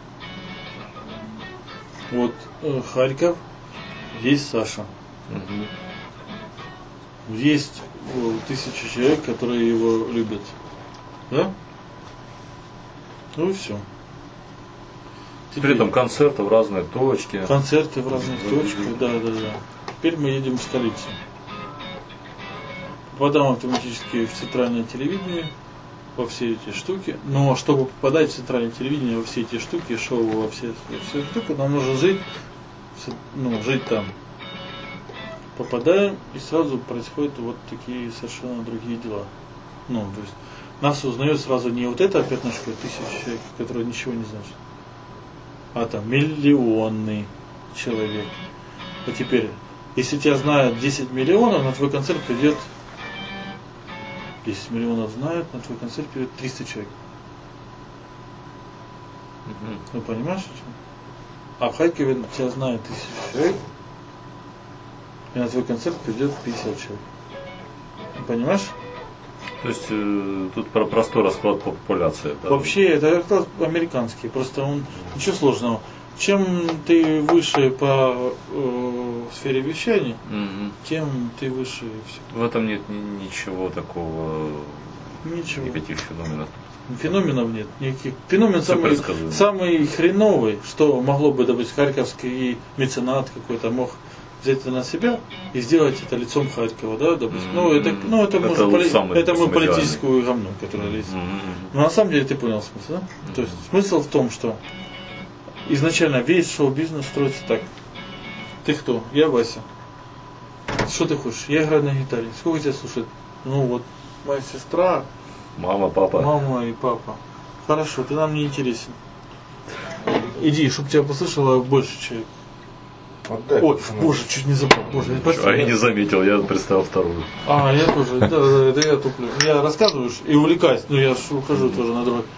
Вот э, Харьков, есть Саша. Угу. Есть э, тысячи человек, которые его любят. Да? Ну и все. При этом концерты в разные точки. Концерты в разных точках, да, да, да. Теперь мы едем в столицу. Попадаем автоматически в центральное телевидение, во все эти штуки. Но чтобы попадать в центральное телевидение, во все эти штуки, шоу, во все, во все эти штуки, нам нужно жить, ну, жить там. Попадаем, и сразу происходят вот такие совершенно другие дела. Ну, то есть нас узнает сразу не вот это пятнышко тысяч человек, которое ничего не значит, а там миллионный человек. А теперь, если тебя знают десять миллионов, на твой концерт придет десять миллионов знают, на твой концерт придет триста человек. Угу. Ну понимаешь, о чем? А в Харькове тебя знает тысяча человек, и на твой концерт придет пятьдесят человек. Понимаешь? То есть э, тут про простой расклад по популяции. Да? Вообще, это расклад американский, просто он ничего сложного. Чем ты выше по э, сфере вещания, Угу. тем ты выше и все. В этом нет ни- ничего такого, Ничего. никаких феноменов. Феноменов нет никаких. Феномен Всё самый, предсказуемо. самый хреновый, что могло бы, допустим, харьковский меценат какой-то мог взять это на себя и сделать это лицом Харькова, да, допустим. Ну, это, ну, это, Это может, вот поли- самый, это мы допустим, политическую говно, которое лезет. Мгм. Но на самом деле ты понял смысл, да? Мгм. То есть смысл в том, что изначально весь шоу-бизнес строится так. Ты кто? Я Вася. Что ты хочешь? Я играю на гитаре. Сколько тебя слушает? Ну вот, моя сестра, Мама, папа. мама и папа. Хорошо, ты нам не интересен. Иди, чтобы тебя послушало больше человек. Отдай. Ой, боже, чуть не забыл. Боже, я А я не заметил, я представил вторую. А, я тоже, да, да, это я туплю. Я рассказываю и увлекаюсь, но я ж ухожу тоже на другой.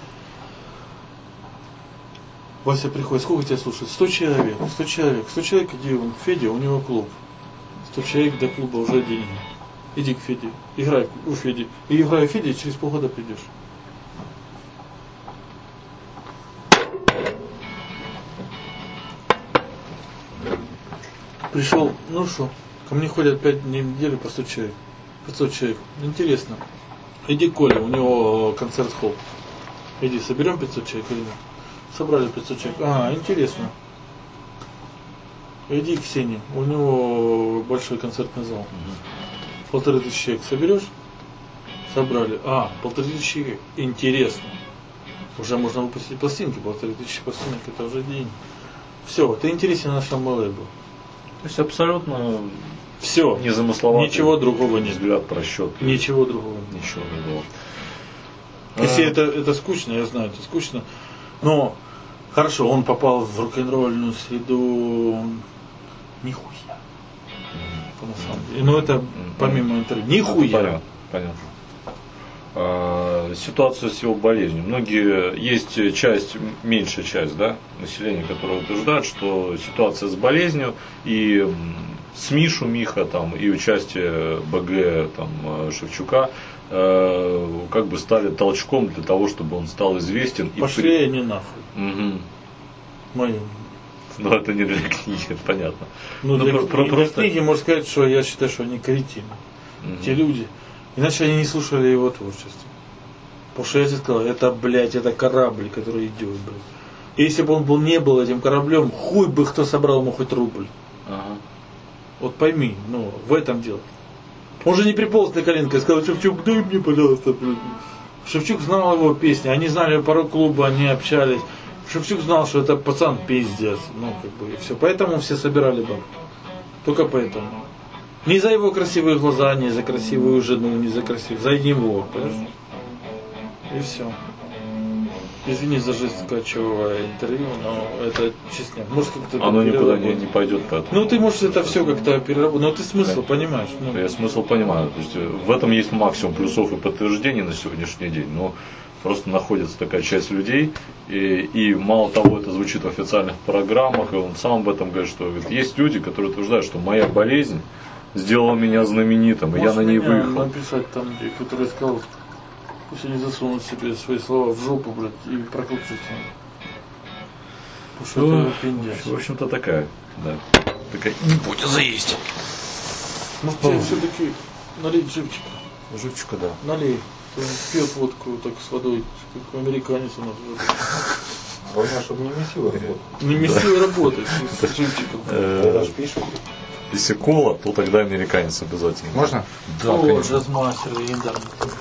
Вася приходит, сколько тебя слушает? Сто человек, сто человек, сто человек, иди, он, Федя, у него клуб. Сто человек до клуба уже деньги. Иди к Феде, играй у Феди. И играй у Феди, через полгода придешь. Пришел, ну что, ко мне ходят пять дней в неделю по сто человек. пятьсот человек. Интересно. Иди к Коле, у него концерт-холл. Иди, соберем пятьсот человек или нет? Собрали пятьсот человек. А, интересно. Иди к Ксении, у него большой концертный зал. Полторы тысячи человек соберешь? Собрали. А, полторы тысячи человек. Интересно. Уже можно выпустить пластинки, полторы тысячи пластинок, это уже день. Все, ты интересен нашему лейблу. То есть абсолютно все, незамысловатый. Ничего другого нет. Взгляд, просчет. Ничего другого нет. Ничего другого. Если а... это, это скучно, я знаю, это скучно. Но хорошо, он попал в рок-н-ролльную среду. Нихуя. Mm. На самом деле. Но это помимо интервью. Нихуя. Понятно. Понятно. Ситуация с его болезнью. Многие, есть часть, меньшая часть, да, населения, которое утверждает, что ситуация с болезнью и СМИ шумиха, там, и участие БГ там, Шевчука э, как бы стали толчком для того, чтобы он стал известен. Пошли и... они нахуй. Угу. Мои. Ну это не для книги, понятно. Ну, ну для, про, про, для просто... книги можно сказать, что я считаю, что они кретины. Угу. Те люди. Иначе они не слушали его творчество. Потому что я тебе сказал, это, блядь, это корабль, который идет, блядь. И если бы он был, не был этим кораблем, хуй бы кто собрал ему хоть рубль. Ага. Вот пойми, ну, в этом дело. Он же не приполз на коленкой и сказал, Шевчук, дай мне, пожалуйста. Шевчук знал его песни, они знали пару клуба, они общались. Шевчук знал, что это пацан пиздец. Ну, как бы, и все. Поэтому все собирали бабки. Только поэтому. Не за его красивые глаза, не за красивую жену, не за красивую, за него, понимаешь? И все. Извини за жесткачевое интервью, но это честно. Может, как-то оно никуда не, не пойдет поэтому. Ну ты можешь это все как-то переработать. Но ты смысл да. понимаешь. Ну. Я смысл понимаю. То есть в этом есть максимум плюсов и подтверждений на сегодняшний день. Но просто находится такая часть людей, и, и мало того, это звучит в официальных программах, и он сам об этом говорит, что говорит, есть люди, которые утверждают, что моя болезнь сделала меня знаменитым, и я на ней выехал. Написать там, который сказал, пусть они засунут себе свои слова в жопу, блядь, и прокрутятся. Потому что ну, это пиндец. В общем-то такая, да, такая гипотеза есть. Может тебе все-таки налить живчика? Живчика, да. Налей. Он пьет водку так с водой, как американец у нас. Главное, чтобы не месила работать. Не месила работать с живчиком. Даже пишут. Если кола, то тогда американец обязательно. Можно? Да, О, конечно. джазмастер, легендарный.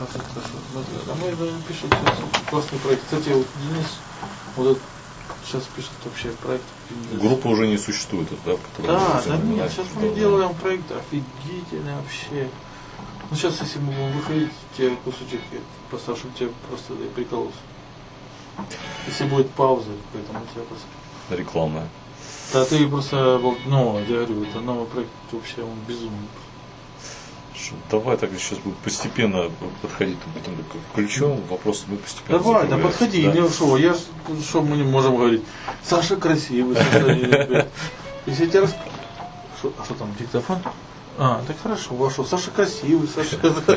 А мы пишем классный проект. Кстати, вот Денис вот этот, сейчас пишет вообще проект. Группа уже не существует, да? Да, да нет, сейчас мы делаем проект офигительный вообще. Ну сейчас, если мы будем выходить, тебе кусочек поставь, чтобы тебе просто да, прикололся. Если будет пауза, поэтому тебя просто... Рекламная. Да, ты просто, ну, я говорю, это новый проект, вообще он безумный. Давай так сейчас будем постепенно подходить к этому ключу, вопросы мы постепенно. Давай, да подходи, да. Не шо, я что мы не можем говорить? Саша красивый, Саша, если тебя расп... А что там, диктофон? А, так хорошо, вошел. Саша красивый, Саша...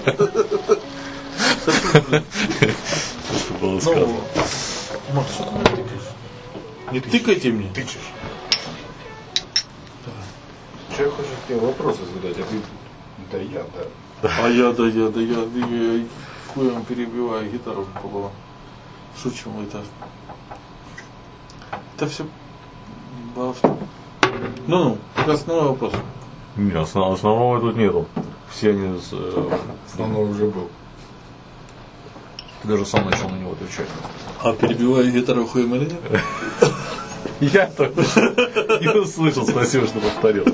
Что было сказано. Макс, что ты мне тыкаешь? Не тыкайте мне. Тычешь. Что я хочу тебе вопросы задать, а ты... Да я, да. А я, да я, да я, да я, хуем перебиваю гитару пополам. Шучу, это... Это все... Ну-ну, основной вопрос. Нет, основ, основного тут нету. Все они... С, э, основной уже был. Ты даже сам начал на него отвечать. А перебиваю гитару хуем или нет? Я только не услышал, спасибо, что повторил.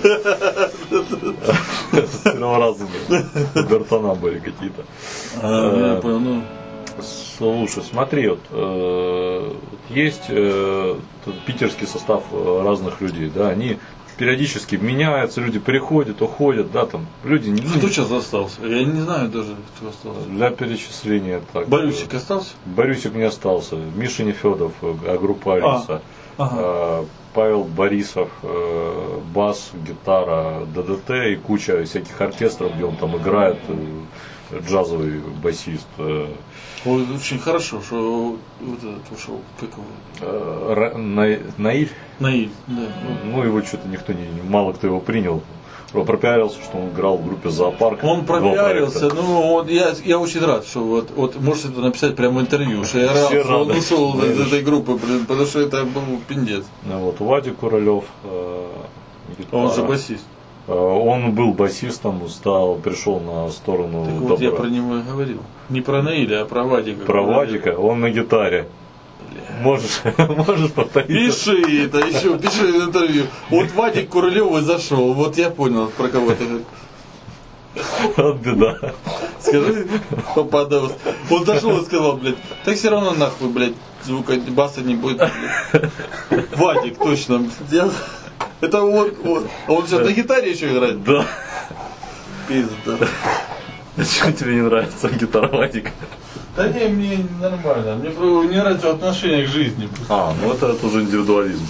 С первого раза бертона были какие-то. А, я понял, ну... Слушай, смотри, вот, э, есть э, питерский состав разных людей, да, они периодически меняются, люди приходят, уходят, да, там, люди не... Кто сейчас остался? Я не знаю даже, кто остался. Для перечисления так. Борисик остался? Борисик не остался. Миша Нефедов, а группа Алиса. А, ага. Павел Борисов, бас, гитара, ДДТ и куча всяких оркестров, где он там играет, джазовый басист. Ой, очень хорошо, что вот этот ушел. Как его? Наиль? Наиль, да. Ну, его что-то никто не, мало кто его принял. Пропиарился, что он играл в группе «Зоопарк». Он пропиарился, ну, он, я, я очень рад, что вот, вот можете это написать прямо в интервью, что я рад, что он ушел да, из этой группы, блин, потому что это был пиндец. Ну, вот Вадик Куралев. Э, он же басист. Э, он был басистом, стал, пришел на сторону. Так вот я про него и говорил. Не про Наиля, а про Вадика. Про Вадика, он на гитаре. Можешь, можешь повторить. Пиши это еще, пиши в интервью. Вот Вадик Куралев зашел, вот я понял, про кого ты говоришь. Вот беда. Скажи, попадался. Он зашел и сказал, блядь, так все равно нахуй, блядь, звука баса не будет. Блядь. Вадик, точно. Я... Это он, он. А он сейчас на гитаре еще играет? Да. Пизда. Почему тебе не нравится гитара Вадика? Да не, мне нормально. Мне не нравится отношение к жизни. А, ну это, это уже индивидуализм.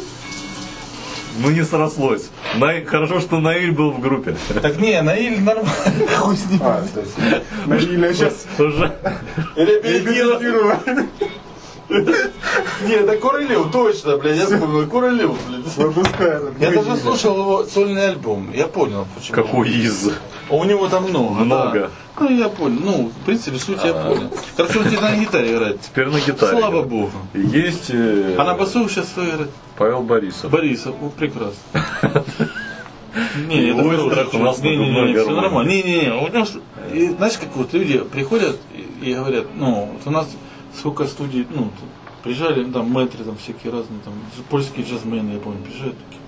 Ну не срослось. Наиль, хорошо, что Наиль был в группе. Так не, Наиль нормально. Хуй с ним. А, то есть Наиль сейчас уже реабилитировал. Не, это Куралев, точно, блядь, я вспомнил, Куралев, блядь. Я даже слушал его сольный альбом, я понял, почему. Какой из? У него там много. Много. Да. Ну, я понял. Ну, в принципе, суть я понял. Короче, он теперь на гитаре играет. Теперь на гитаре. Слава Богу. Есть... Э... А на басу сейчас кто играет? Павел Борисов. Борисов, ну, прекрасно. Не, это хорошо. У нас не, не, не, все нормально. Не, не, не. У нас, знаешь, как вот люди приходят и говорят, ну, вот у нас сколько студий, ну, приезжали, там, мэтры, там, всякие разные, там, польские джазмены, я помню, приезжают такие.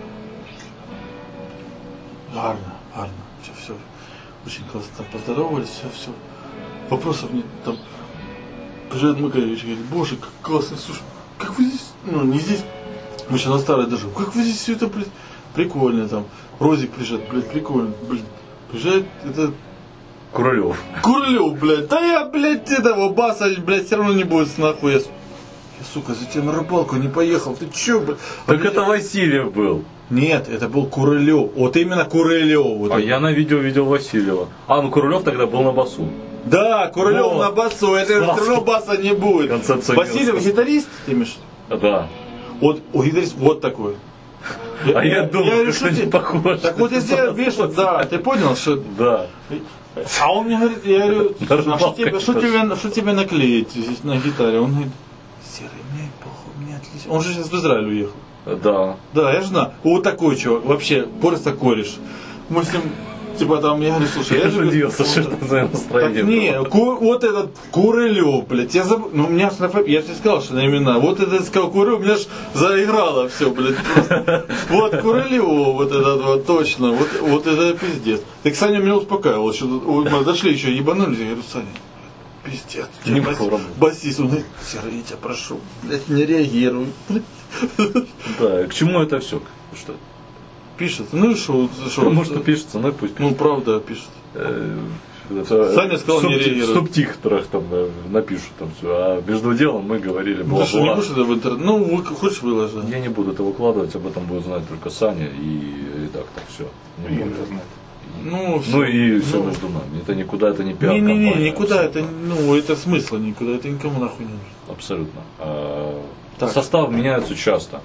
Гарно, гарно. Все, все. Очень классно. Там поздоровались, все, все. Вопросов нет. Там приезжает Макович и говорит, боже, как классно, слушай, как вы здесь, ну, не здесь, мы сейчас на старой даже, как вы здесь все это, блядь, прикольно, там, Розик приезжает, блядь, прикольно, блядь, приезжает, это... Куралев. Куралев, блядь, да я, блядь, этого баса, блядь, все равно не будет нахуй, я, я, сука, за тебя на рыбалку не поехал, ты че, блядь? Так а это Васильев был. Нет, это был Куралев. Вот именно Куралев. Вот а это. я на видео видел Васильева. А, ну Куралев тогда был на басу. Да, Куралев вот. На басу. Это все равно баса не будет. Концепция Васильев места. Гитарист, ты имеешь? Да. Вот, о, гитарист вот такой. А я, я думал, я, что не похож. Так вот если видишь, да, ты понял, что... Да. А он мне говорит, я говорю, а что тебе, что, тебе, что тебе наклеить здесь на гитаре? Он говорит, серый, мне похуй, мне отлично. Он же сейчас в Израиль уехал. Да. Да, я же знаю. Вот такой чувак, вообще, просто кореш. Мы с ним, типа там, я говорю, слушай, я, я же... удивился, что это за настроение. Так не, ку, вот этот Куралев, блядь, я забыл, ну у меня, я тебе сказал, что на имена, вот этот сказал Куралев, у меня ж заиграло все, блядь, просто. Вот Куралев, вот этот вот, точно, вот, вот это пиздец. Так Саня меня успокаивал, что мы дошли еще, ебанулись, я говорю, Саня, пиздец, не бас, басист, он говорит, Серый, я тебя прошу, блядь, не реагируй, блядь. Да, к чему это все? Что? Пишется. Ну и что? Ну что пишется, ну и пусть пишется. Ну правда пишется. Саня сказал, не реагирует. В субтитрах там напишут там все. А между делом мы говорили, бла-бла. Ну что, не будешь это в интернет? Ну, хочешь выложить? Я не буду это выкладывать, об этом будет знать только Саня и редактор. Все. И интернет. Ну, ну и все ну, между нами. Это никуда, это не пиар-компания. Не, не, не, никуда, это, ну, это смысла никуда, это никому нахуй не нужно. Абсолютно. Так. Состав меняется часто.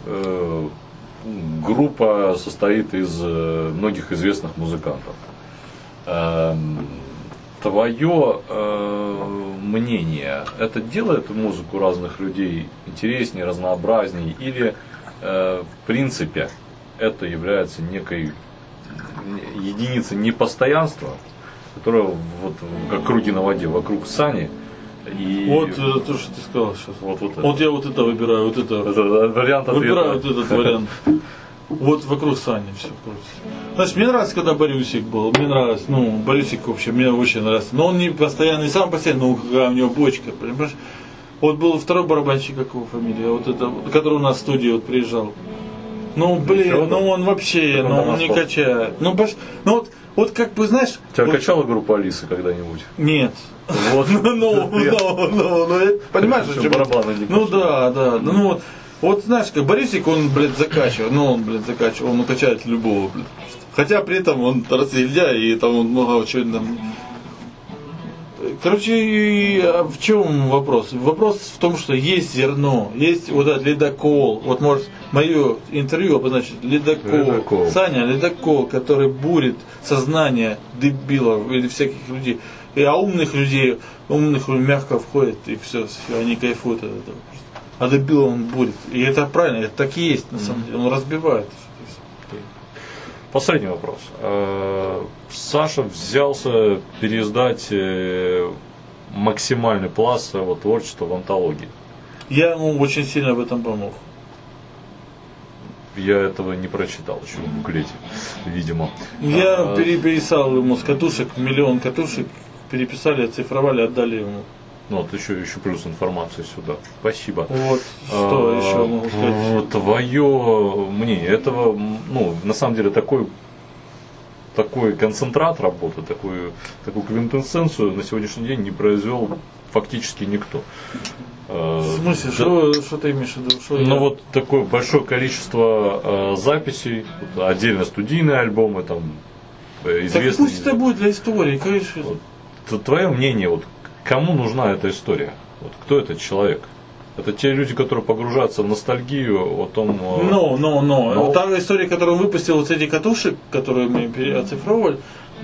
Группа состоит из многих известных музыкантов. Твое мнение, это делает музыку разных людей интереснее, разнообразнее, или в принципе это является некой единицей непостоянства, которая вот как круги на воде вокруг Сани. И... Вот э, то, что ты сказал сейчас. Вот, вот, вот я вот это выбираю, вот это. это вариант ответа. Выбираю вот этот вариант. Вот вокруг Сани все крутится. Значит, мне нравится, когда Борисик был. Мне нравится, ну, Борисик вообще, мне очень нравится. Но он не постоянный, сам постоянно, ну, какая у него бочка, понимаешь? Вот был второй барабанщик, как его фамилия, вот это, который у нас в студии вот приезжал. Ну, блин, Еще, да? ну он вообще, Так он ну там он не остался. качает. Ну, пош- ну вот, вот как бы, знаешь... Тебя вот- качала группа Алисы когда-нибудь? Нет. Вот. Ну, ну, ну, ну, ну, я- понимаешь, о Что, чем я? барабаны не Ну качают? да, да, да, ну вот, вот знаешь, как Борисик, он, блядь, закачивает, ну он, блядь, закачивает, он укачает любого, блядь. Хотя при этом он разъезжает, и там он много чего там. Короче, и, а в чем вопрос? Вопрос в том, что есть зерно, есть вот этот ледокол, вот может мое интервью обозначить ледокол, Ледокол. Саня, ледокол, который бурит сознание дебилов или всяких людей, и, а умных людей, умных мягко входит, и все, все они кайфуют от этого. А дебила он бурит. И это правильно, это так и есть на самом деле, он разбивает. Последний вопрос. Э, Саша взялся переиздать э, максимальный пласт своего творчества в антологии. Я ему очень сильно в этом помог. Я этого не прочитал еще в буклете, видимо. Я А, переписал ему с катушек, миллион катушек, переписали, оцифровали, отдали ему. Ну вот еще, еще плюс информацию сюда. Спасибо. Вот, что А, еще могу сказать? Твое мнение, этого, ну, на самом деле, такой, такой концентрат работы, такую, такую квинтэссенцию на сегодняшний день не произвел фактически никто. В смысле, что, что ты имеешь в виду? Что Ну я- вот такое большое количество э, записей, вот, отдельно студийные альбомы, там, э, Так известные. пусть это будет для истории, конечно. Вот, твое мнение, вот, кому нужна эта история? Вот, кто этот человек? Это те люди, которые погружаются в ностальгию о том... э, Но, но, но. Но- Та история, которую он выпустил, вот эти катушек, которые мы пере- оцифровывали,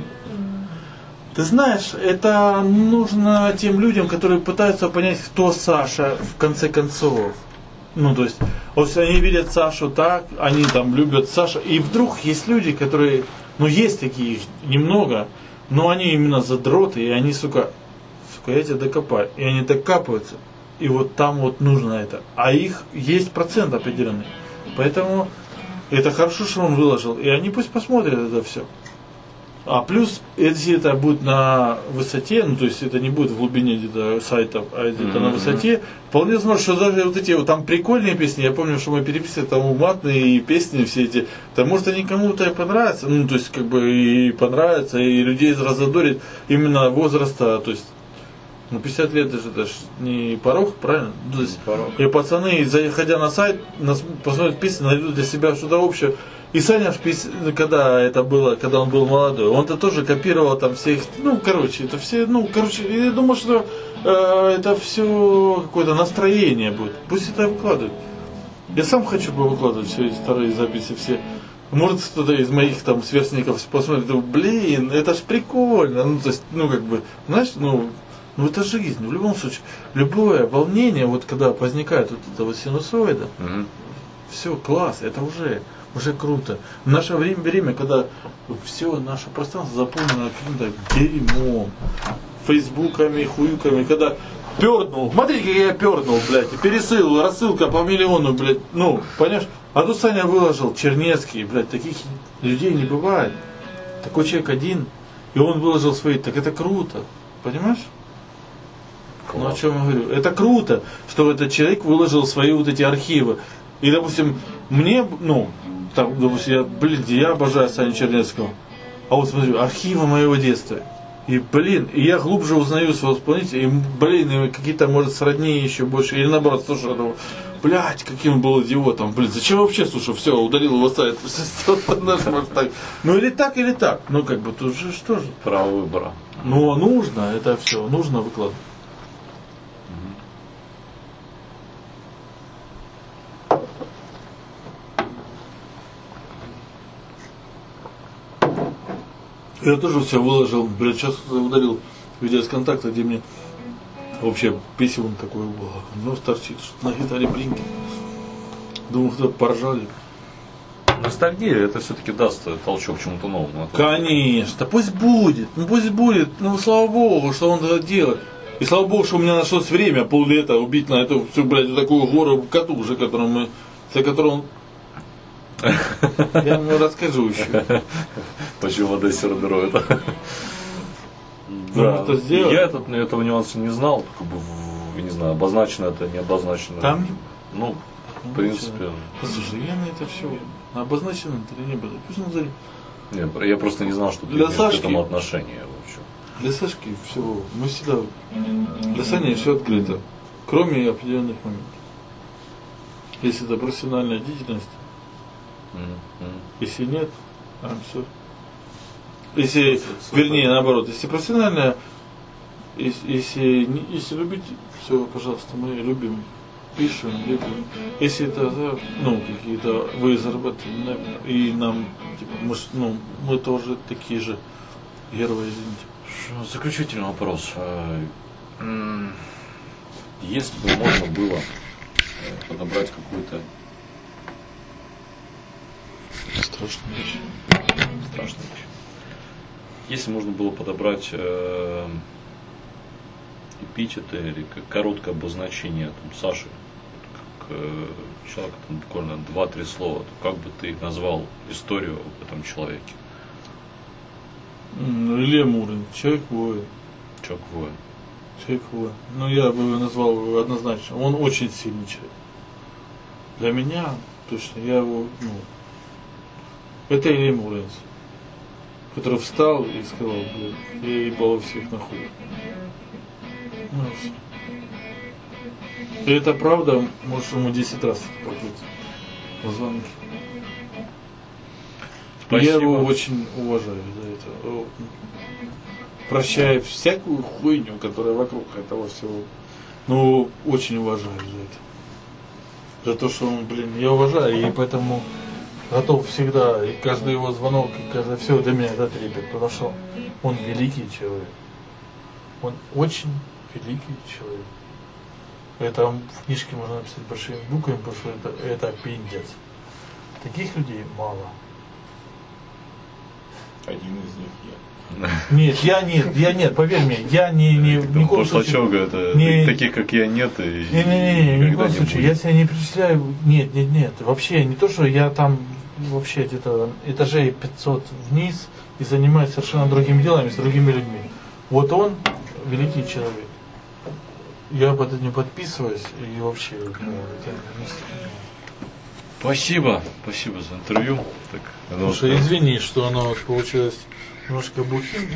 ты знаешь, это нужно тем людям, которые пытаются понять, кто Саша в конце концов. Ну, то есть, вот они видят Сашу так, они там любят Сашу, и вдруг есть люди, которые, ну, есть такие, их немного, но они именно задроты, и они, сука, сука, я тебя докопаю, и они докапываются, и вот там вот нужно это. А их есть процент определенный. Поэтому это хорошо, что он выложил, и они пусть посмотрят это все. А плюс, если это будет на высоте, ну то есть это не будет в глубине где-то сайтов, а где-то на высоте, вполне возможно, что даже вот эти вот там прикольные песни, я помню, что мы переписывали там уматные песни все эти, то может они кому-то и понравятся, ну то есть как бы и понравятся, и людей разодорит именно возраста, то есть ну пятьдесят лет даже, это ж не порог, правильно? Ну, то есть, порог. и пацаны, заходя на сайт, нас- посмотрят песни, найдут для себя что-то общее. И Саня, ж пес- когда это было, когда он был молодой, он-то тоже копировал там всех, ну, короче, это все, ну, короче, я думаю, что э, это все какое-то настроение будет. Пусть это выкладывают. Я сам хочу выкладывать все эти старые записи все. Может, кто-то из моих там сверстников посмотрит, думает, блин, это ж прикольно. Ну, то есть, ну, как бы, знаешь, ну, ну, это жизнь. В любом случае, любое волнение, вот когда возникает вот эта вот синусоида, Мгм. все, класс, это уже, уже круто. В наше время, время, когда все наше пространство заполнено каким-то дерьмом, фейсбуками, хуюками, когда пернул, смотри, как я пернул, блядь, и пересыл, рассылка по миллиону, блядь, ну, понимаешь? А тут Саня выложил, Чернецкий, блядь, таких людей не бывает. Такой человек один, и он выложил свои, так это круто, понимаешь? Ну, о чем я говорю? Это круто, что этот человек выложил свои вот эти архивы. И, допустим, мне, ну, там, допустим, я, блин, я обожаю Саню Чернецкого. А вот смотрю, архивы моего детства. И, блин, и я глубже узнаю своего исполнителя, и, блин, и какие-то, может, сродни еще больше. Или наоборот, слушай, ну, блядь, каким он был идиотом. Блин, зачем вообще, слушай, все, удалил его сайт. Знаешь, может, так. Ну, или так, или так. Ну, как бы, тут же что же? Право выбора. Ну, нужно это все, нужно выкладывать. Я тоже все выложил, блядь, сейчас удалил видео с контакта, где мне вообще писем такой было. Ну, торчит, что на гитаре блинки. Думаю, кто поржали. Ностальгия, это все-таки даст толчок чему-то новому. Это- Конечно, пусть будет, ну пусть будет, ну слава богу, что он это делает. И слава богу, что у меня нашлось время поллета убить на эту всю, блядь, такую гору катушек, которую мы, за которую он... Я ему расскажу еще. Почему в Одессе рубируют? Ну, это сделать. Я этот, этого нюанса не знал, как бы, в- не знаю, обозначено это, не обозначено. Там? Ну, В принципе. Пассажиры это все. Обозначено это не было. Пусть он зарит. Нет, я просто не знал, что ты Для имеешь Сашки- к этому отношение вообще. Для Сашки все, мы всегда, для Сани все открыто, кроме определенных моментов. Если это профессиональная деятельность, М-м. если нет, а все. Если, вернее, наоборот, если профессиональная, если, если, не- если любить, все, пожалуйста, мы любим, пишем, любим. Если это, да, ну, какие-то вы зарабатываете, да, и нам, типа, мы, ж- ну, мы тоже такие же герои, извините. Ш- Заключительный вопрос. А, м, Если бы можно было э, подобрать какую-то Страшная вещь. страшную вещь. Если можно было подобрать э, эпитеты или как короткое обозначение там, Саши, как э, человека, там, буквально два-три слова, то как бы ты назвал историю об этом человеке? М, Илья Мурин, человек-воин. Человек воин. Человек-воин. Ну, я бы его назвал его однозначно. Он очень сильный человек. Для меня, точно, я его, ну, это Илья Мурин, который встал и сказал, блин, я ебал всех нахуй. Ну, всё. И это правда, может, ему десять раз попить в звонке. Я его очень уважаю за это. О, Прощаю всякую хуйню, которая вокруг этого всего. Но очень уважаю за это. За то, что он, блин, я уважаю, и поэтому готов всегда, и каждый его звонок, и каждое все для меня это трепет, потому что он великий человек. Он очень великий человек. Это в книжке можно написать большими буквами, потому что это, это пиздец. Таких людей мало. Один из них я. Нет, я нет, я нет, поверь мне, я не, не, ни в коем случае. Башлачок, это не- таких, как я, нет. И Не, не, не, не, ни в никогда коем не случае. будет. Я себя не причисляю. Нет, нет, нет. Вообще не то, что я там вообще где-то этажей пятьсот вниз и занимаюсь совершенно другими делами с другими людьми. Вот он великий человек. Я под этим подписываюсь и вообще. Ну, это не- Спасибо, спасибо за интервью. Так, оно- Потому что извини, что оно получилось немножко бухим.